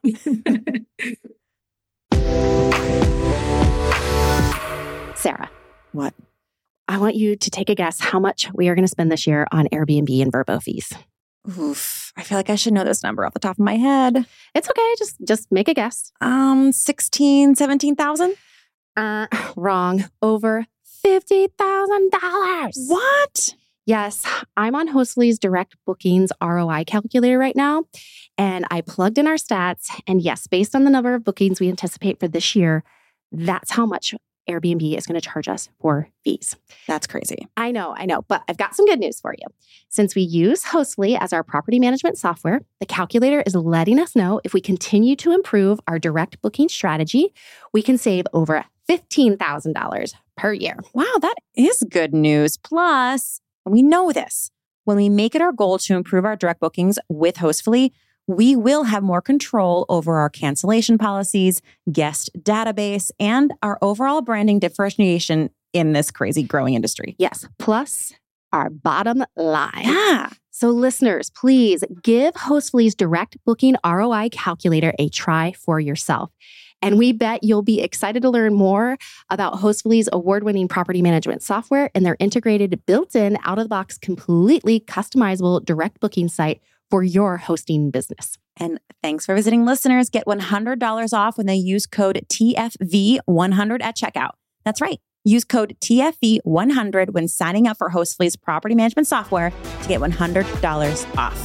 Sarah. What? I want you to take a guess how much we are going to spend this year on Airbnb and Vrbo fees. Oof. I feel like I should know this number off the top of my head. It's okay. Just just make a guess. Um, sixteen, seventeen thousand? Uh, wrong. Over fifty thousand dollars. What? Yes, I'm on Hostly's direct bookings R O I calculator right now, and I plugged in our stats. And yes, based on the number of bookings we anticipate for this year, that's how much Airbnb is going to charge us for fees. That's crazy. I know, I know, but I've got some good news for you. Since we use Hostly as our property management software, the calculator is letting us know if we continue to improve our direct booking strategy, we can save over fifteen thousand dollars per year. Wow, that is good news. Plus, we know this. When we make it our goal to improve our direct bookings with Hostfully, we will have more control over our cancellation policies, guest database, and our overall branding differentiation in this crazy growing industry. Yes, plus our bottom line. Yeah. So listeners, please give Hostfully's direct booking R O I calculator a try for yourself. And we bet you'll be excited to learn more about Hostfully's award-winning property management software and their integrated, built-in, out-of-the-box, completely customizable direct booking site for your hosting business. And thanks for visiting, listeners. Get one hundred dollars off when they use code T F V one hundred at checkout. That's right. Use code T F V one hundred when signing up for Hostfully's property management software to get one hundred dollars off.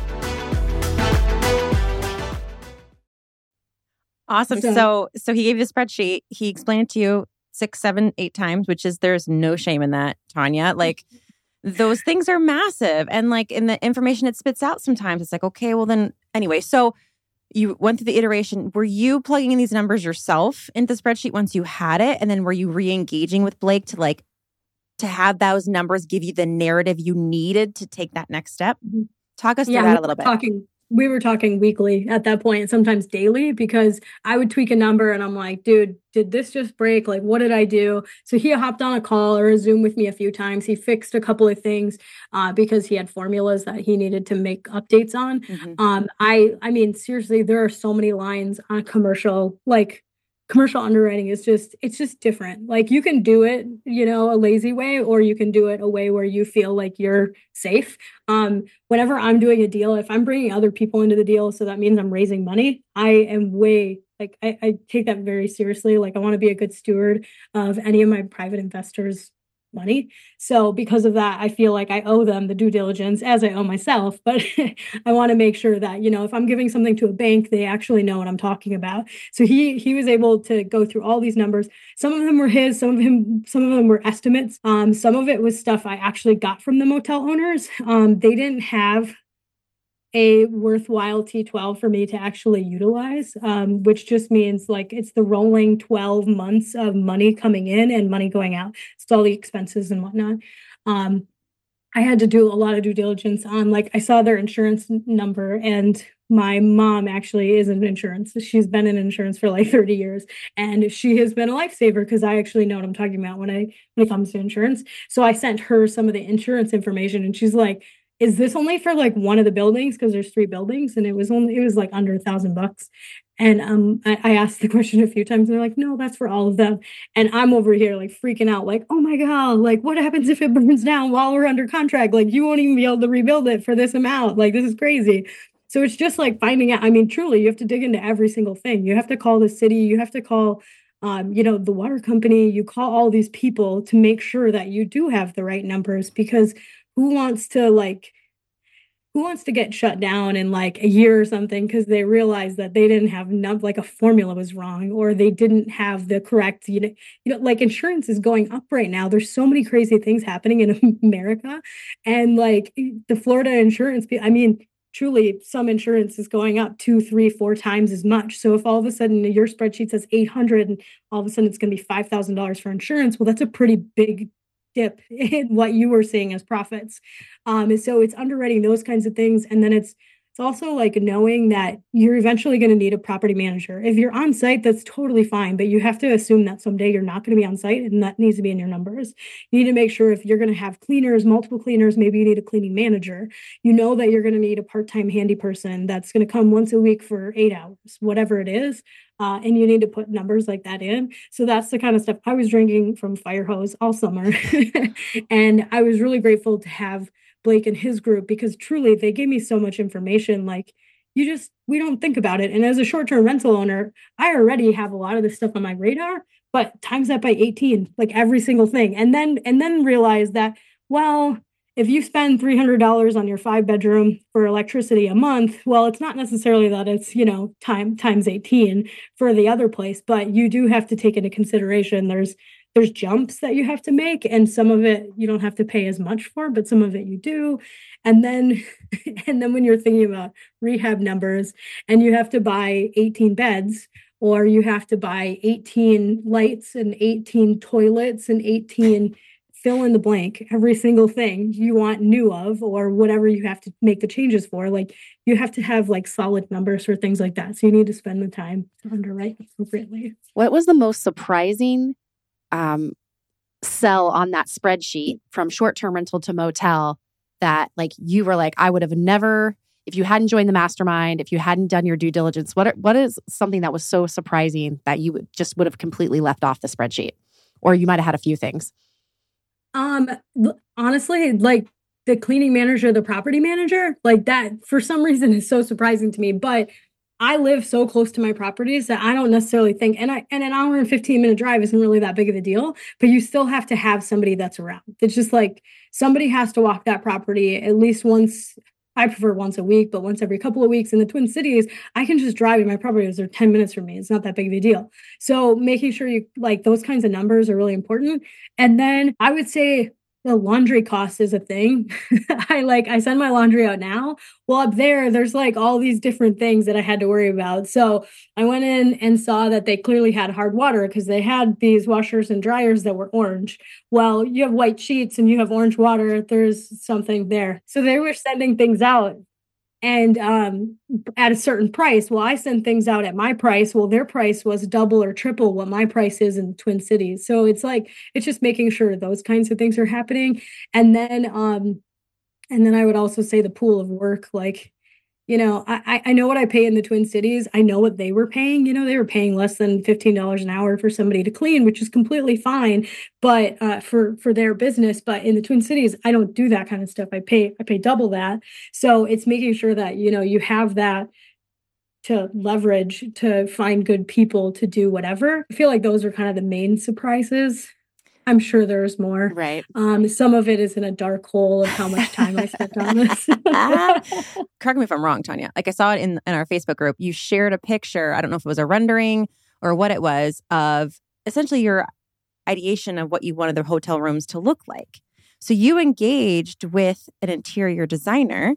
Awesome. So, so, so he gave you the spreadsheet. He explained it to you six, seven, eight times, which is, there's no shame in that, Tanya. Like, those things are massive. And like in the information it spits out sometimes, it's like, okay, well then, anyway. So you went through the iteration. Were you plugging in these numbers yourself into the spreadsheet once you had it? And then were you re-engaging with Blake to like, to have those numbers give you the narrative you needed to take that next step? Talk us through yeah, that a little bit. Talking. We were talking weekly at that point, sometimes daily, because I would tweak a number and I'm like, dude, did this just break? Like, what did I do? So he hopped on a call or a Zoom with me a few times. He fixed a couple of things uh, because he had formulas that he needed to make updates on. Mm-hmm. Um, I, I mean, seriously, there are so many lines on commercial, like commercial underwriting is just, it's just different. Like you can do it, you know, a lazy way, or you can do it a way where you feel like you're safe. Um, whenever I'm doing a deal, if I'm bringing other people into the deal, so that means I'm raising money, I am way, like, I, I take that very seriously. Like I want to be a good steward of any of my private investors' money. So because of that, I feel like I owe them the due diligence as I owe myself, but I want to make sure that, you know, if I'm giving something to a bank, they actually know what I'm talking about. So he, he was able to go through all these numbers. Some of them were his, some of him, some of them were estimates. Um, some of it was stuff I actually got from the motel owners. Um, they didn't have a worthwhile T twelve for me to actually utilize, um, which just means like it's the rolling twelve months of money coming in and money going out. It's all the expenses and whatnot. Um, I had to do a lot of due diligence on, like, I saw their insurance number, and my mom actually is in insurance. She's been in insurance for like thirty years, and she has been a lifesaver because I actually know what I'm talking about when I when it comes to insurance. So I sent her some of the insurance information, and she's like, is this only for like one of the buildings? Because there's three buildings, and it was only, it was like under a thousand bucks. And um, I, I asked the question a few times, and they're like, no, that's for all of them. And I'm over here like freaking out, like, oh my God, like what happens if it burns down while we're under contract? Like you won't even be able to rebuild it for this amount. Like this is crazy. So it's just like finding out. I mean, truly, you have to dig into every single thing. You have to call the city. You have to call, um, you know, the water company. You call all these people to make sure that you do have the right numbers, because who wants to like, who wants to get shut down in like a year or something because they realized that they didn't have enough, like a formula was wrong, or they didn't have the correct, you know, you know, like insurance is going up right now. There's so many crazy things happening in America, and like the Florida insurance, I mean, truly some insurance is going up two, three, four times as much. So if all of a sudden your spreadsheet says eight hundred and all of a sudden it's going to be five thousand dollars for insurance, well, that's a pretty big dip in what you were seeing as profits. Um, and so it's underwriting those kinds of things. And then it's it's also like knowing that you're eventually going to need a property manager. If you're on site, that's totally fine, but you have to assume that someday you're not going to be on site, and that needs to be in your numbers. You need to make sure if you're going to have cleaners, multiple cleaners, maybe you need a cleaning manager. You know that you're going to need a part-time handy person that's going to come once a week for eight hours, whatever it is. Uh, and you need to put numbers like that in. So that's the kind of stuff I was drinking from Firehose all summer. And I was really grateful to have Blake and his group, because truly they gave me so much information. Like you just, we don't think about it. And as a short-term rental owner, I already have a lot of this stuff on my radar, but times that by eighteen, like every single thing. And then, and then realize that, well, if you spend three hundred dollars on your five bedroom for electricity a month, well, it's not necessarily that it's, you know, time times eighteen for the other place, but you do have to take into consideration there's there's jumps that you have to make, and some of it you don't have to pay as much for, but some of it you do. And then and then when you're thinking about rehab numbers and you have to buy eighteen beds, or you have to buy eighteen lights and eighteen toilets and eighteen fill in the blank, every single thing you want new of, or whatever you have to make the changes for, like you have to have like solid numbers for things like that. So you need to spend the time to underwrite appropriately. What was the most surprising um, sell on that spreadsheet from short-term rental to motel that like you were like, I would have never, if you hadn't joined the mastermind, if you hadn't done your due diligence, what are, what is something that was so surprising that you would, just would have completely left off the spreadsheet? Or you might have had a few things. Um, honestly, like the cleaning manager, the property manager, like that for some reason is so surprising to me. But I live so close to my properties that I don't necessarily think, and I and an hour and fifteen minute drive isn't really that big of a deal, but you still have to have somebody that's around. It's just like somebody has to walk that property at least once. I prefer once a week, but once every couple of weeks. In the Twin Cities, I can just drive to my properties. They're ten minutes from me. It's not that big of a deal. So making sure you like those kinds of numbers are really important. And then I would say the laundry cost is a thing. I like, I send my laundry out now. Well, up there, there's like all these different things that I had to worry about. So I went in and saw that they clearly had hard water because they had these washers and dryers that were orange. Well, you have white sheets and you have orange water. There's something there. So they were sending things out and um, at a certain price. Well, I send things out at my price. Well, their price was double or triple what my price is in the Twin Cities. So it's like, it's just making sure those kinds of things are happening. And then, um, and then I would also say the pool of work, like, you know, I, I know what I pay in the Twin Cities. I know what they were paying. You know, they were paying less than fifteen dollars an hour for somebody to clean, which is completely fine, but uh, for for their business. But in the Twin Cities, I don't do that kind of stuff. I pay I pay double that. So it's making sure that, you know, you have that to leverage to find good people to do whatever. I feel like those are kind of the main surprises. I'm sure there's more. Right. Um, some of it is in a dark hole of how much time I spent on this. Correct me if I'm wrong, Tanya. Like I saw it in, in our Facebook group. You shared a picture. I don't know if it was a rendering or what it was of essentially your ideation of what you wanted the hotel rooms to look like. So you engaged with an interior designer.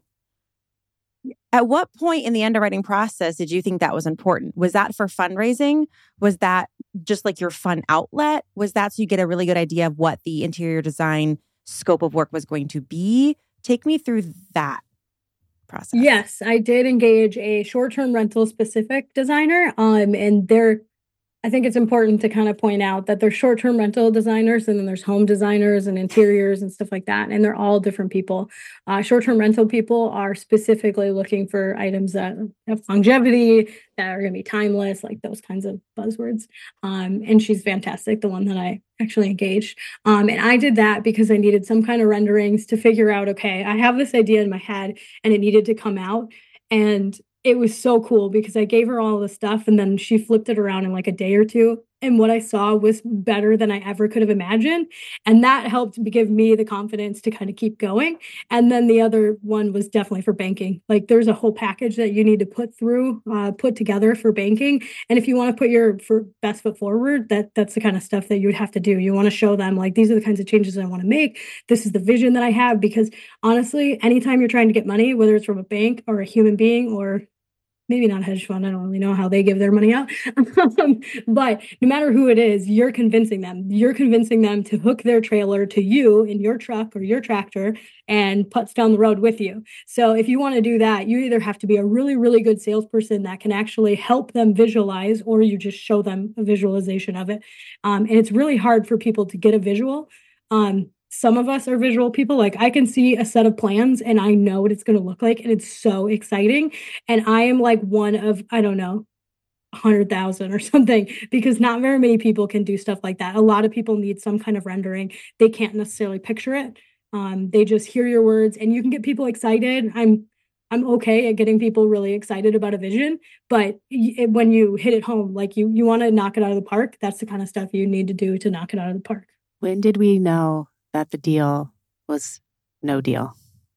At what point in the underwriting process did you think that was important? Was that for fundraising? Was that just like your fun outlet? Was that so you get a really good idea of what the interior design scope of work was going to be? Take me through that process. Yes, I did engage a short-term rental specific designer. Um, and they're I think it's important to kind of point out that there's short-term rental designers and then there's home designers and interiors and stuff like that. And they're all different people. Uh, short-term rental people are specifically looking for items that have longevity, that are going to be timeless, like those kinds of buzzwords. Um, and she's fantastic, the one that I actually engaged. Um, and I did that because I needed some kind of renderings to figure out, okay, I have this idea in my head and it needed to come out. And it was so cool because I gave her all the stuff and then she flipped it around in like a day or two. And what I saw was better than I ever could have imagined. And that helped give me the confidence to kind of keep going. And then the other one was definitely for banking. Like there's a whole package that you need to put through, uh, put together for banking. And if you want to put your for best foot forward, that that's the kind of stuff that you would have to do. You want to show them like, these are the kinds of changes I want to make. This is the vision that I have. Because honestly, anytime you're trying to get money, whether it's from a bank or a human being or maybe not a hedge fund. I don't really know how they give their money out. um, but no matter who it is, you're convincing them. You're convincing them to hook their trailer to you in your truck or your tractor and putz down the road with you. So if you want to do that, you either have to be a really, really good salesperson that can actually help them visualize, or you just show them a visualization of it. Um, and it's really hard for people to get a visual. Um, Some of us are visual people. Like I can see a set of plans and I know what it's going to look like. And it's so exciting. And I am like one of, I don't know, one hundred thousand or something, because not very many people can do stuff like that. A lot of people need some kind of rendering. They can't necessarily picture it. Um, they just hear your words and you can get people excited. I'm I'm okay at getting people really excited about a vision, but it, when you hit it home, like you you want to knock it out of the park, that's the kind of stuff you need to do to knock it out of the park. When did we know that the deal was no deal?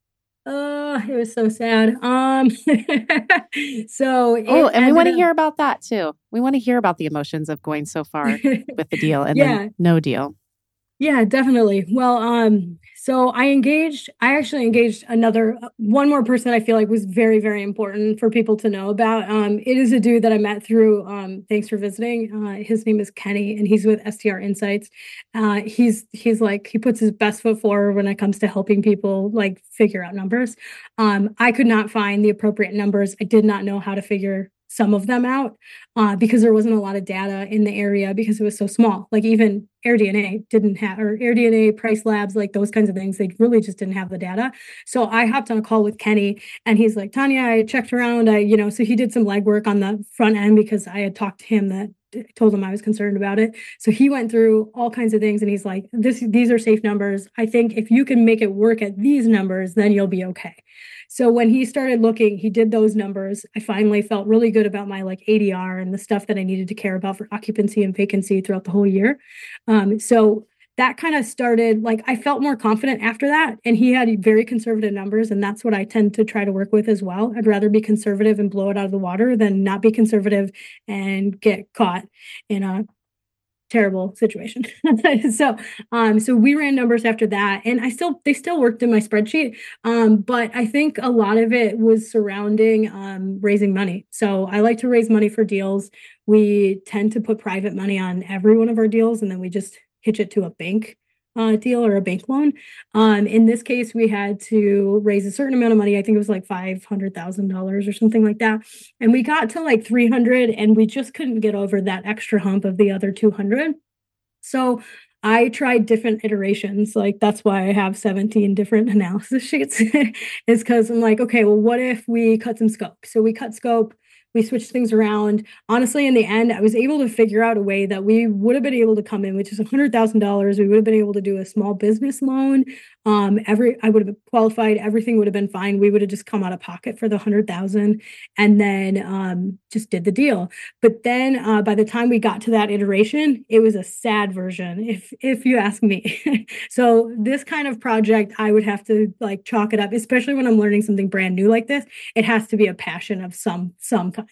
Uh, it was so sad. Um, so oh, and we want to up... hear about that too. We want to hear about the emotions of going so far with the deal and yeah. then no deal. Yeah, definitely. Well, um, so I engaged, I actually engaged another, one more person I feel like was very, very important for people to know about. Um, it is a dude that I met through, um, Thanks for Visiting. Uh, his name is Kenny and he's with S T R Insights. Uh, he's, he's like, he puts his best foot forward when it comes to helping people like figure out numbers. Um, I could not find the appropriate numbers. I did not know how to figure some of them out uh, because there wasn't a lot of data in the area because it was so small. Like even AirDNA didn't have, or AirDNA, Price Labs, like those kinds of things, they really just didn't have the data. So I hopped on a call with Kenny and he's like, Tanya, I checked around. I, you know, so he did some legwork on the front end because I had talked to him that told him I was concerned about it. So he went through all kinds of things and he's like, this, these are safe numbers. I think if you can make it work at these numbers, then you'll be okay. So when he started looking, he did those numbers. I finally felt really good about my like A D R and the stuff that I needed to care about for occupancy and vacancy throughout the whole year. Um, so that kind of started, like, I felt more confident after that. And he had very conservative numbers. And that's what I tend to try to work with as well. I'd rather be conservative and blow it out of the water than not be conservative and get caught in a terrible situation. so, um, so we ran numbers after that, and I still, they still worked in my spreadsheet. Um, but I think a lot of it was surrounding, um, raising money. So I like to raise money for deals. We tend to put private money on every one of our deals, and then we just hitch it to a bank uh, deal or a bank loan. Um, in this case, we had to raise a certain amount of money. I think it was like five hundred thousand dollars or something like that. And we got to like three hundred and we just couldn't get over that extra hump of the other two hundred. So I tried different iterations. Like that's why I have seventeen different analysis sheets is because I'm like, okay, well, what if we cut some scope? So we cut scope. We switched things around. Honestly, in the end, I was able to figure out a way that we would have been able to come in, which is one hundred thousand dollars. We would have been able to do a small business loan. Um, every I would have qualified. Everything would have been fine. We would have just come out of pocket for the one hundred thousand dollars and then um, just did the deal. But then uh, by the time we got to that iteration, it was a sad version, if if you ask me. So this kind of project, I would have to like chalk it up, especially when I'm learning something brand new like this. It has to be a passion of some some kind.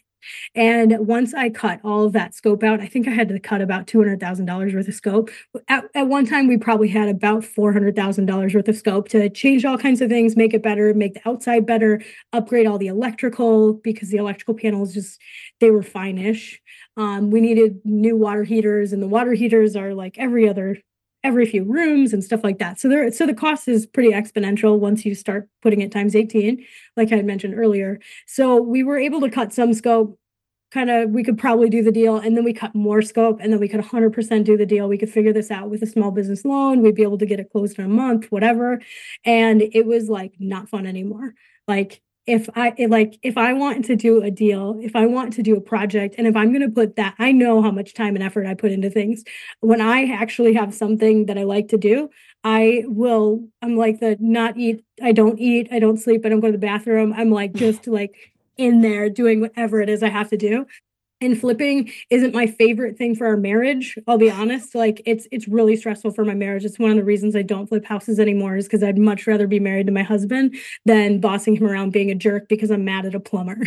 And once I cut all of that scope out, I think I had to cut about two hundred thousand dollars worth of scope. At, at one time, we probably had about four hundred thousand dollars worth of scope to change all kinds of things, make it better, make the outside better, upgrade all the electrical because the electrical panels just, they were fine-ish. Um, we needed new water heaters, and the water heaters are like every other every few rooms and stuff like that. So there, so the cost is pretty exponential once you start putting it times eighteen, like I had mentioned earlier. So we were able to cut some scope, kind of, we could probably do the deal, and then we cut more scope, and then we could one hundred percent do the deal. We could figure this out with a small business loan. We'd be able to get it closed in a month, whatever. And it was like not fun anymore. Like if I like if I want to do a deal, if I want to do a project, and if I'm going to put that, I know how much time and effort I put into things. When I actually have something that I like to do, I will, I'm like the not eat, I don't eat, I don't sleep, I don't go to the bathroom. I'm like just like in there doing whatever it is I have to do. And flipping isn't my favorite thing for our marriage. I'll be honest. Like it's it's really stressful for my marriage. It's one of the reasons I don't flip houses anymore is because I'd much rather be married to my husband than bossing him around being a jerk because I'm mad at a plumber.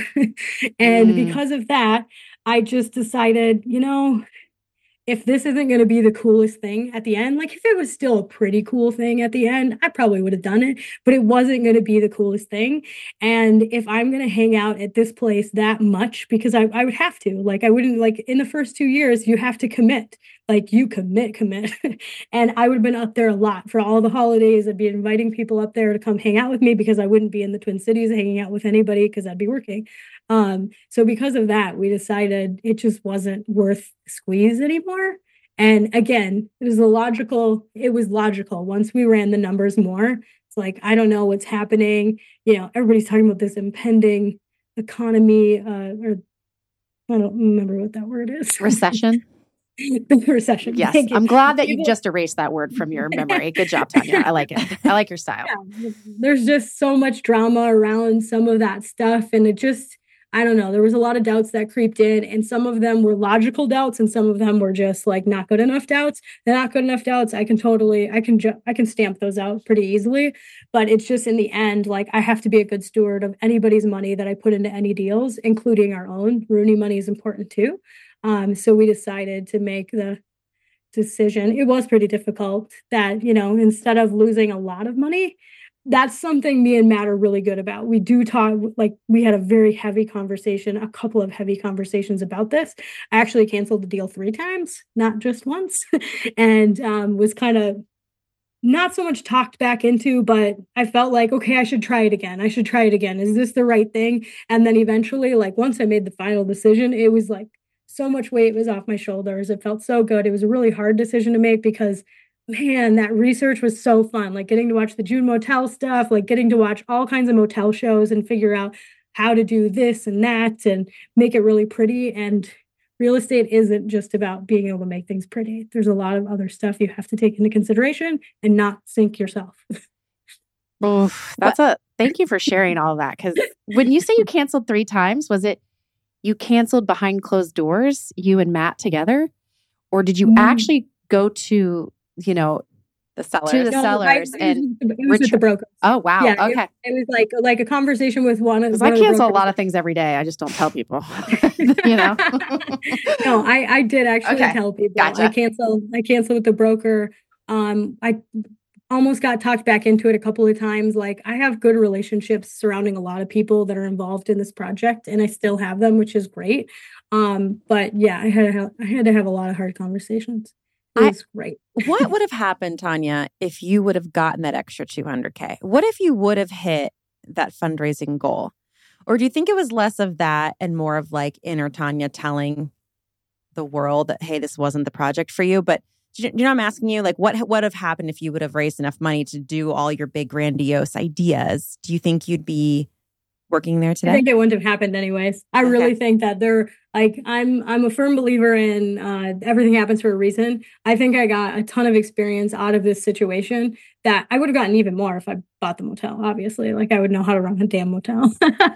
And mm. because of that, I just decided, you know, if this isn't going to be the coolest thing at the end, like if it was still a pretty cool thing at the end, I probably would have done it, but it wasn't going to be the coolest thing. And if I'm going to hang out at this place that much, because I, I would have to, like, I wouldn't, like in the first two years, you have to commit, like you commit, commit. And I would have been up there a lot for all the holidays. I'd be inviting people up there to come hang out with me because I wouldn't be in the Twin Cities hanging out with anybody because I'd be working. Um, so because of that, we decided it just wasn't worth the squeeze anymore. And again, it was a logical, it was logical. Once we ran the numbers more, it's like, I don't know what's happening. You know, everybody's talking about this impending economy, uh, or I don't remember what that word is. Recession. The recession. Yes. I'm glad that you just erased that word from your memory. Good job, Tanya. I like it. I like your style. Yeah. There's just so much drama around some of that stuff. And it just, I don't know. There was a lot of doubts that creeped in, and some of them were logical doubts, and some of them were just like not good enough doubts. The not good enough doubts, I can totally, I can, ju- I can stamp those out pretty easily. But it's just in the end, like I have to be a good steward of anybody's money that I put into any deals, including our own. Rooney money is important too. Um, so we decided to make the decision. It was pretty difficult that, you know, instead of losing a lot of money, that's something me and Matt are really good about. We do talk, like we had a very heavy conversation, a couple of heavy conversations about this. I actually canceled the deal three times, not just once, and um, was kind of not so much talked back into, but I felt like, okay, I should try it again. I should try it again. Is this the right thing? And then eventually, like once I made the final decision, it was like so much weight was off my shoulders. It felt so good. It was a really hard decision to make because man, that research was so fun. Like getting to watch the June Motel stuff, like getting to watch all kinds of motel shows and figure out how to do this and that and make it really pretty. And real estate isn't just about being able to make things pretty. There's a lot of other stuff you have to take into consideration and not sink yourself. Oof, that's a thank you for sharing all that. Because when you say you canceled three times, was it you canceled behind closed doors, you and Matt together? Or did you mm. actually go to, you know, the sellers to the no, sellers I, and it was, it was with the broker? Oh, wow. Yeah, okay. It, it was like like a conversation with one of Because I cancel a lot of things every day. I just don't tell people, you know? No, I, I did actually okay. tell people. Gotcha. I canceled, I canceled with the broker. Um, I almost got talked back into it a couple of times. Like I have good relationships surrounding a lot of people that are involved in this project, and I still have them, which is great. Um, but yeah, I had to have, I had to have a lot of hard conversations. It was I, great. What would have happened, Tanya, if you would have gotten that extra two hundred K? What if you would have hit that fundraising goal? Or do you think it was less of that and more of like inner Tanya telling the world that, hey, this wasn't the project for you? But you know, I'm asking you, like, what would have happened if you would have raised enough money to do all your big grandiose ideas? Do you think you'd be working there today? I think it wouldn't have happened anyways. I okay. really think that they're like, I'm, I'm a firm believer in uh, everything happens for a reason. I think I got a ton of experience out of this situation that I would have gotten even more if I bought the motel, obviously. Like I would know how to run a damn motel.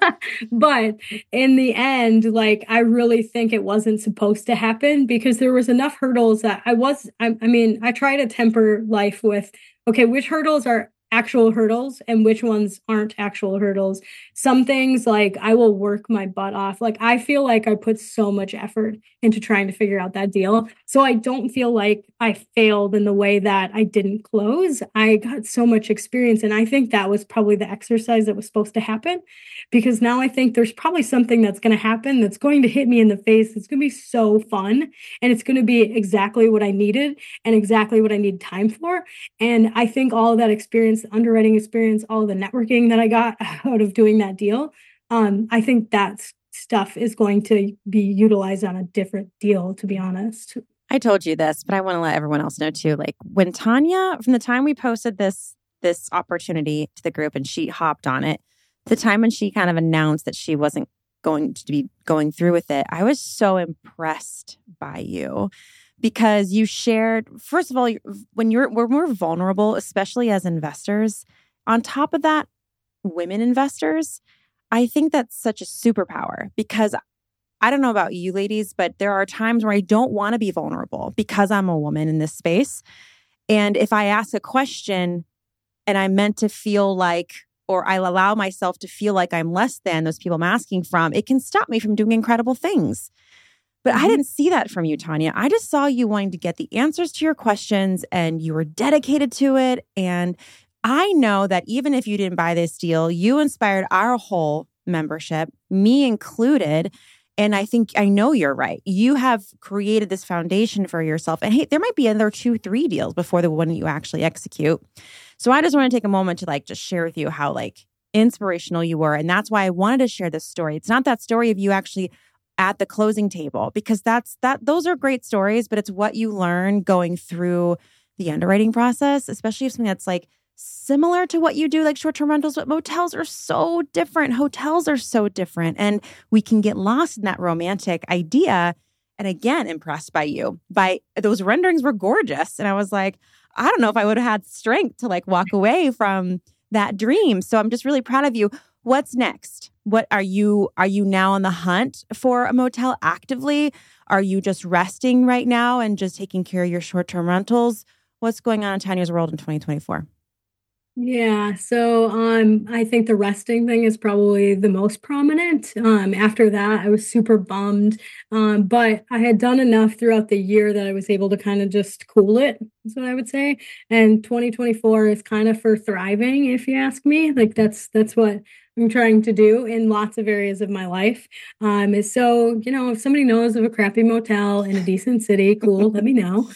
But in the end, like, I really think it wasn't supposed to happen because there was enough hurdles that I was, I, I mean, I try to temper life with, okay, which hurdles are actual hurdles and which ones aren't actual hurdles. Some things like I will work my butt off. Like I feel like I put so much effort into trying to figure out that deal. So I don't feel like I failed in the way that I didn't close. I got so much experience. And I think that was probably the exercise that was supposed to happen because now I think there's probably something that's going to happen that's going to hit me in the face. It's going to be so fun. And it's going to be exactly what I needed and exactly what I need time for. And I think all of that experience, the underwriting experience, all the networking that I got out of doing that deal, um, I think that stuff is going to be utilized on a different deal, to be honest. I told you this, but I want to let everyone else know too. Like when Tanya, from the time we posted this this opportunity to the group and she hopped on it, the time when she kind of announced that she wasn't going to be going through with it, I was so impressed by you. Because you shared, first of all, when you're we're more vulnerable, especially as investors. On top of that, women investors, I think that's such a superpower because I don't know about you ladies, but there are times where I don't want to be vulnerable because I'm a woman in this space. And if I ask a question and I'm meant to feel like, or I allow myself to feel like I'm less than those people I'm asking from, it can stop me from doing incredible things. But mm-hmm. I didn't see that from you, Tanya. I just saw you wanting to get the answers to your questions and you were dedicated to it. And I know that even if you didn't buy this deal, you inspired our whole membership, me included. And I think, I know you're right. You have created this foundation for yourself. And hey, there might be another two, three deals before the one you actually execute. So I just want to take a moment to like, just share with you how like inspirational you were. And that's why I wanted to share this story. It's not that story of you actually at the closing table, because that's that those are great stories, but it's what you learn going through the underwriting process, especially if something that's like similar to what you do, like short-term rentals, but motels are so different. Hotels are so different. And we can get lost in that romantic idea. And again, impressed by you. By those renderings were gorgeous. And I was like, I don't know if I would have had strength to like walk away from that dream. So I'm just really proud of you. What's next? What are you, are you now on the hunt for a motel actively? Are you just resting right now and just taking care of your short-term rentals? What's going on in Tanya's world in twenty twenty-four? Yeah, so um, I think the resting thing is probably the most prominent. Um, after that, I was super bummed, um, but I had done enough throughout the year that I was able to kind of just cool it, is what I would say. And twenty twenty-four is kind of for thriving, if you ask me. Like that's that's what I'm trying to do in lots of areas of my life. Um, so, you know, if somebody knows of a crappy motel in a decent city, cool, let me know.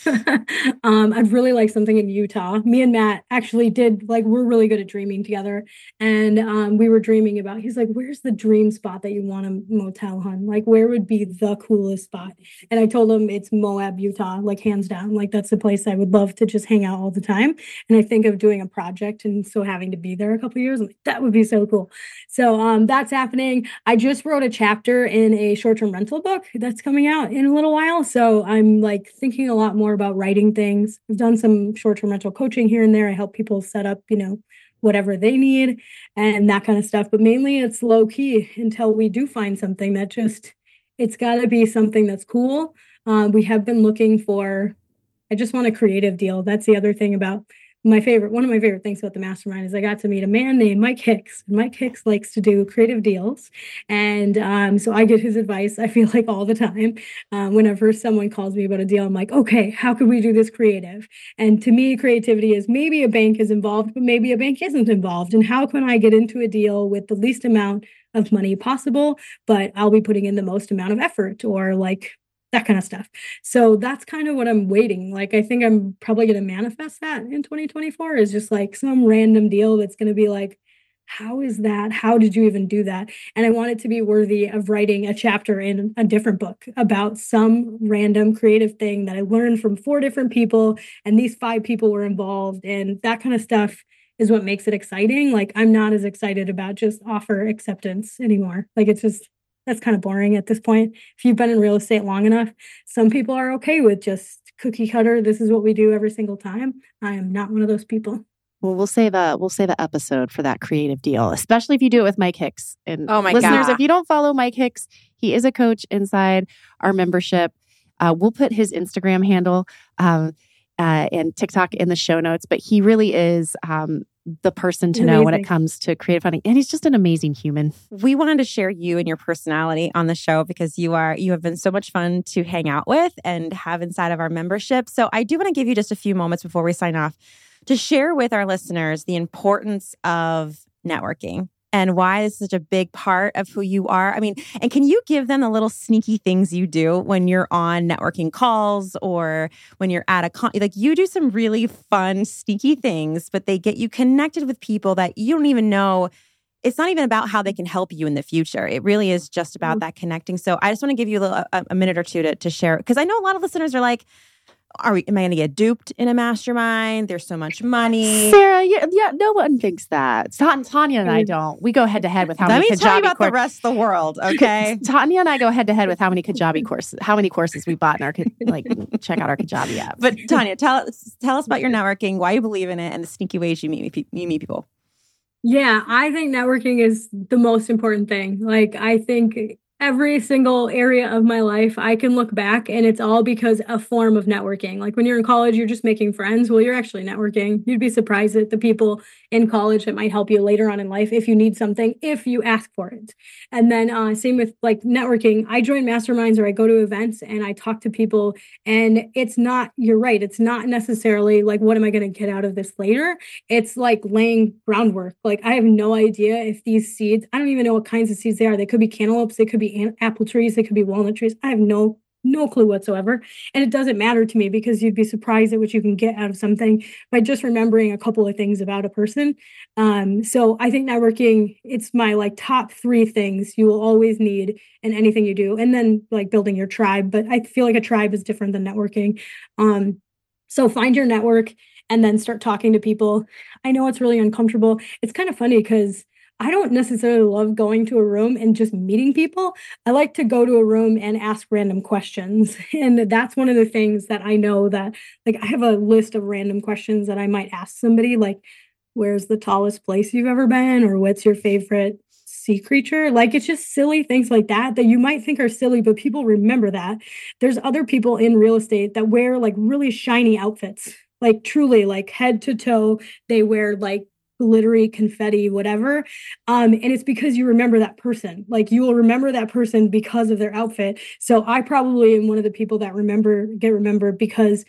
um, I'd really like something in Utah. Me and Matt actually did, like, we're really good at dreaming together. And um, we were dreaming about, he's like, where's the dream spot that you want a motel, hun? Like, where would be the coolest spot? And I told him it's Moab, Utah, like hands down. Like, that's the place I would love to just hang out all the time. And I think of doing a project and so having to be there a couple of years, I'm like, that would be so cool. So um, that's happening. I just wrote a chapter in a short-term rental book that's coming out in a little while. So I'm like thinking a lot more about writing things. I've done some short-term rental coaching here and there. I help people set up, you know, whatever they need and that kind of stuff. But mainly it's low key until we do find something that just, it's got to be something that's cool. Uh, we have been looking for, I just want a creative deal. That's the other thing about my favorite, one of my favorite things about the mastermind is I got to meet a man named Mike Hicks. And Mike Hicks likes to do creative deals. And um, so I get his advice, I feel like all the time. Um, whenever someone calls me about a deal, I'm like, okay, how can we do this creative? And to me, creativity is maybe a bank is involved, but maybe a bank isn't involved. And how can I get into a deal with the least amount of money possible, but I'll be putting in the most amount of effort or like that kind of stuff. So that's kind of what I'm waiting. Like, I think I'm probably going to manifest that in twenty twenty-four is just like some random deal that's going to be like, how is that? How did you even do that? And I want it to be worthy of writing a chapter in a different book about some random creative thing that I learned from four different people. And these five people were involved and that kind of stuff is what makes it exciting. Like, I'm not as excited about just offer acceptance anymore. Like, it's just, that's kind of boring at this point. If you've been in real estate long enough, some people are okay with just cookie cutter. This is what we do every single time. I am not one of those people. Well, we'll save a we'll save an episode for that creative deal, especially if you do it with Mike Hicks. And oh my listeners, God. If you don't follow Mike Hicks, he is a coach inside our membership. Uh, we'll put his Instagram handle um, uh, and TikTok in the show notes. But he really is um, the person to know when it comes to creative funding. And he's just an amazing human. We wanted to share you and your personality on the show because you are you have been so much fun to hang out with and have inside of our membership. So I do want to give you just a few moments before we sign off to share with our listeners the importance of networking and why this is such a big part of who you are. I mean, and can you give them the little sneaky things you do when you're on networking calls or when you're at a con? Like, you do some really fun, sneaky things, but they get you connected with people that you don't even know. It's not even about how they can help you in the future. It really is just about mm-hmm. that connecting. So I just want to give you a, little, a, a minute or two to, to share, because I know a lot of listeners are like, Are we? Am I going to get duped in a mastermind? There's so much money. Sarah, yeah, yeah no one thinks that. Ta- Tanya and I don't. We go head to head with how Let many me Kajabi tell you about courses. the rest of the world, okay? Tanya and I go head to head with how many Kajabi courses, how many courses we bought in our, like, check out our Kajabi app. But Tanya, tell, tell us about your networking, why you believe in it, and the sneaky ways you meet, you meet people. Yeah, I think networking is the most important thing. Like, I think every single area of my life, I can look back and it's all because a form of networking. Like, when you're in college, you're just making friends. Well, you're actually networking. You'd be surprised at the people in college that might help you later on in life if you need something, if you ask for it. And then uh, same with like networking. I join masterminds or I go to events and I talk to people, and it's not, you're right, it's not necessarily like, what am I going to get out of this later? It's like laying groundwork. Like, I have no idea if these seeds, I don't even know what kinds of seeds they are. They could be cantaloupes, they could be apple trees, they could be walnut trees. I have no no clue whatsoever. And it doesn't matter to me because you'd be surprised at what you can get out of something by just remembering a couple of things about a person. Um, so I think networking, it's my like top three things you will always need in anything you do. And then like building your tribe. But I feel like a tribe is different than networking. Um, so find your network and then start talking to people. I know it's really uncomfortable. It's kind of funny because I don't necessarily love going to a room and just meeting people. I like to go to a room and ask random questions. And that's one of the things that I know that, like, I have a list of random questions that I might ask somebody, like, where's the tallest place you've ever been? Or what's your favorite sea creature? Like, it's just silly things like that, that you might think are silly, but people remember that. There's other people in real estate that wear like really shiny outfits, like truly like head to toe. They wear like glittery confetti, whatever. Um, and it's because you remember that person. Like, you will remember that person because of their outfit. So I probably am one of the people that remember, get remembered because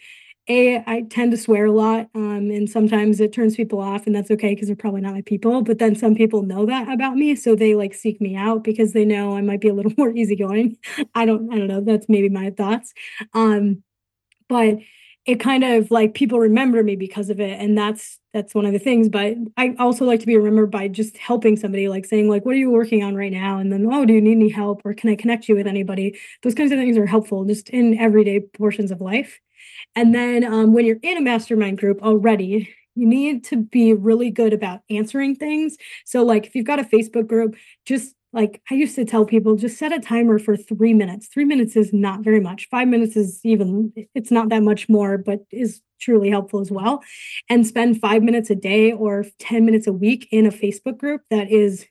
A, I tend to swear a lot, um, and sometimes it turns people off, and that's okay because they're probably not my people. But then some people know that about me, so they like seek me out because they know I might be a little more easygoing. I don't, I don't know. That's maybe my thoughts. Um, but it kind of like people remember me because of it, and that's that's one of the things. But I also like to be remembered by just helping somebody, like saying like, "What are you working on right now?" And then, "Oh, do you need any help?" Or, "Can I connect you with anybody?" Those kinds of things are helpful just in everyday portions of life. And then um, when you're in a mastermind group already, you need to be really good about answering things. So like if you've got a Facebook group, just like I used to tell people, just set a timer for three minutes. Three minutes is not very much. Five minutes is even, it's not that much more, but is truly helpful as well. And spend five minutes a day or ten minutes a week in a Facebook group that is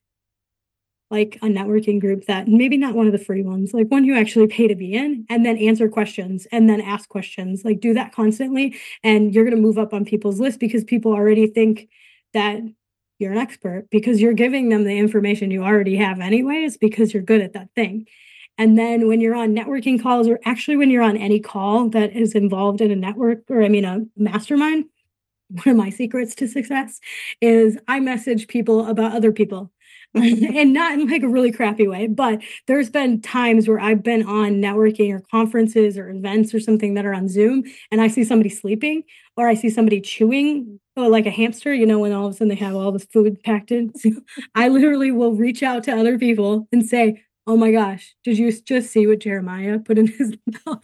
like a networking group, that maybe not one of the free ones, like one you actually pay to be in, and then answer questions and then ask questions. Like do that constantly, and you're going to move up on people's list because people already think that you're an expert because you're giving them the information you already have anyways, because you're good at that thing. And then when you're on networking calls, or actually when you're on any call that is involved in a network, or I mean a mastermind, one of my secrets to success is I message people about other people. And not in like a really crappy way, but there's been times where I've been on networking or conferences or events or something that are on Zoom, and I see somebody sleeping, or I see somebody chewing, or like a hamster, you know, when all of a sudden they have all this food packed in. So I literally will reach out to other people and say, "Oh my gosh, did you just see what Jeremiah put in his mouth?"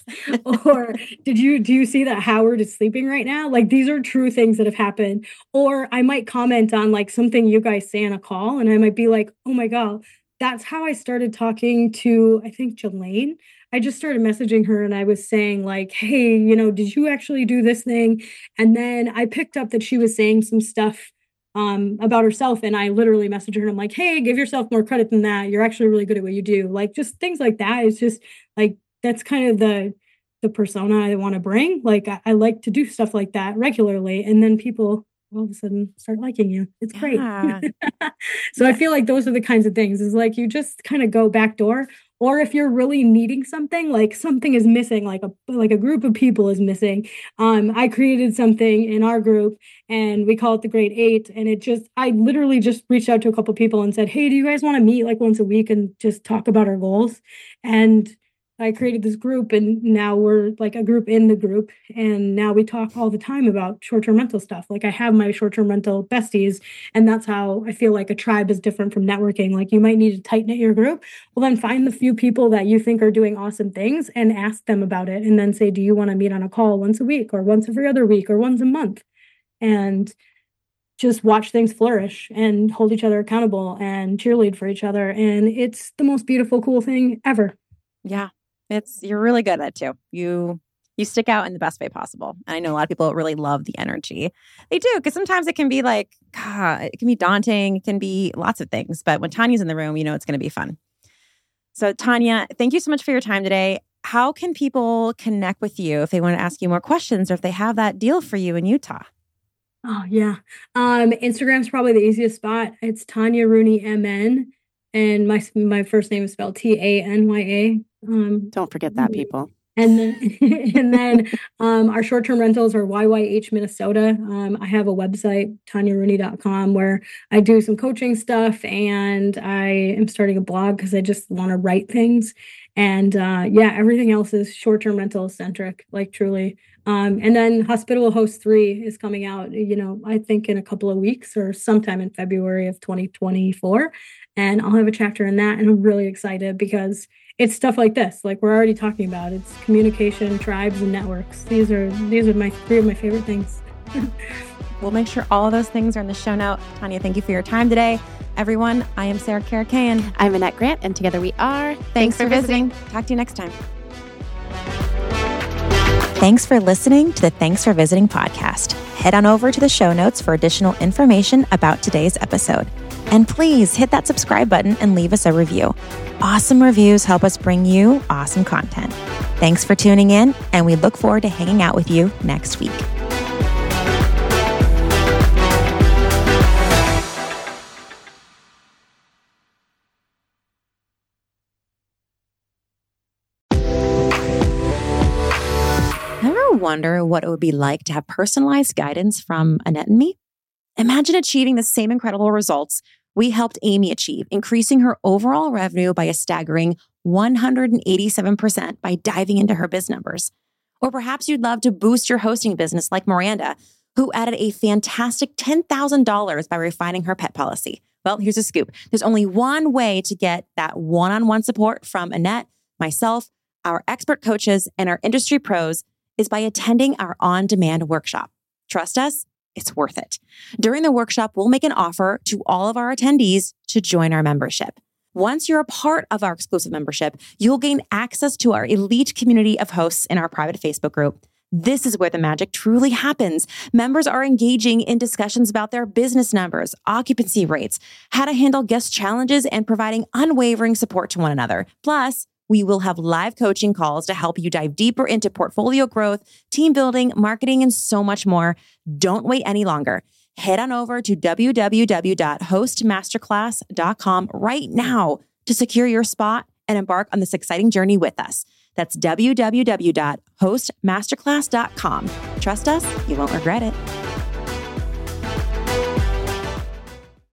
Or did you, do you see that Howard is sleeping right now? Like these are true things that have happened. Or I might comment on like something you guys say on a call, and I might be like, "Oh my God, that's how I started talking to, I think, Jelaine." I just started messaging her and I was saying like, "Hey, you know, did you actually do this thing?" And then I picked up that she was saying some stuff um, about herself. And I literally messaged her and I'm like, "Hey, give yourself more credit than that. You're actually really good at what you do." Like just things like that. It's just like, that's kind of the, the persona I want to bring. Like I, I like to do stuff like that regularly. And then people all of a sudden start liking you. It's great. Yeah. So I feel like those are the kinds of things, is like, you just kind of go backdoor. Or if you're really needing something, like something is missing, like a like a group of people is missing. Um, I created something in our group and we call it the Great Eight. And it just, I literally just reached out to a couple of people and said, "Hey, do you guys want to meet like once a week and just talk about our goals?" And I created this group, and now we're like a group in the group. And now we talk all the time about short-term rental stuff. Like I have my short-term rental besties, and that's how I feel like a tribe is different from networking. Like you might need to tighten knit your group. Well, then find the few people that you think are doing awesome things and ask them about it. And then say, "Do you want to meet on a call once a week or once every other week or once a month?" And just watch things flourish and hold each other accountable and cheerlead for each other. And it's the most beautiful, cool thing ever. Yeah. It's, you're really good at it too. You, you stick out in the best way possible. And I know a lot of people really love the energy. They do, because sometimes it can be like, God, it can be daunting. It can be lots of things. But when Tanya's in the room, you know it's going to be fun. So Tanya, thank you so much for your time today. How can people connect with you if they want to ask you more questions, or if they have that deal for you in Utah? Oh, yeah. Um, Instagram's probably the easiest spot. It's Tanya Rooney M N. And my my first name is spelled T A N Y A. Um, Don't forget that, people. And then, and then um, our short-term rentals are Y Y H Minnesota. Um, I have a website, tanya rooney dot com, where I do some coaching stuff, and I am starting a blog because I just want to write things. And uh, yeah, everything else is short-term rental centric, like truly. Um, and then Hospitable Host three is coming out, you know, I think in a couple of weeks or sometime in February of twenty twenty-four. And I'll have a chapter in that. And I'm really excited because it's stuff like this, like we're already talking about. It's communication, tribes, and networks. These are these are my three of my favorite things. We'll make sure all of those things are in the show note. Tanya, thank you for your time today. Everyone, I am Sarah Karakayan. I'm Annette Grant, and together we are Thanks, Thanks for, for visiting. visiting. Talk to you next time. Thanks for listening to the Thanks for Visiting podcast. Head on over to the show notes for additional information about today's episode. And please hit that subscribe button and leave us a review. Awesome reviews help us bring you awesome content. Thanks for tuning in, and we look forward to hanging out with you next week. wonder what it would be like to have personalized guidance from Annette and me? Imagine achieving the same incredible results we helped Amy achieve, increasing her overall revenue by a staggering one hundred eighty-seven percent by diving into her biz numbers. Or perhaps you'd love to boost your hosting business like Miranda, who added a fantastic ten thousand dollars by refining her pet policy. Well, here's a scoop. There's only one way to get that one-on-one support from Annette, myself, our expert coaches, and our industry pros is by attending our on-demand workshop. Trust us, it's worth it. During the workshop, we'll make an offer to all of our attendees to join our membership. Once you're a part of our exclusive membership, you'll gain access to our elite community of hosts in our private Facebook group. This is where the magic truly happens. Members are engaging in discussions about their business numbers, occupancy rates, how to handle guest challenges, and providing unwavering support to one another. Plus, we will have live coaching calls to help you dive deeper into portfolio growth, team building, marketing, and so much more. Don't wait any longer. Head on over to w w w dot host masterclass dot com right now to secure your spot and embark on this exciting journey with us. That's w w w dot host masterclass dot com. Trust us, you won't regret it.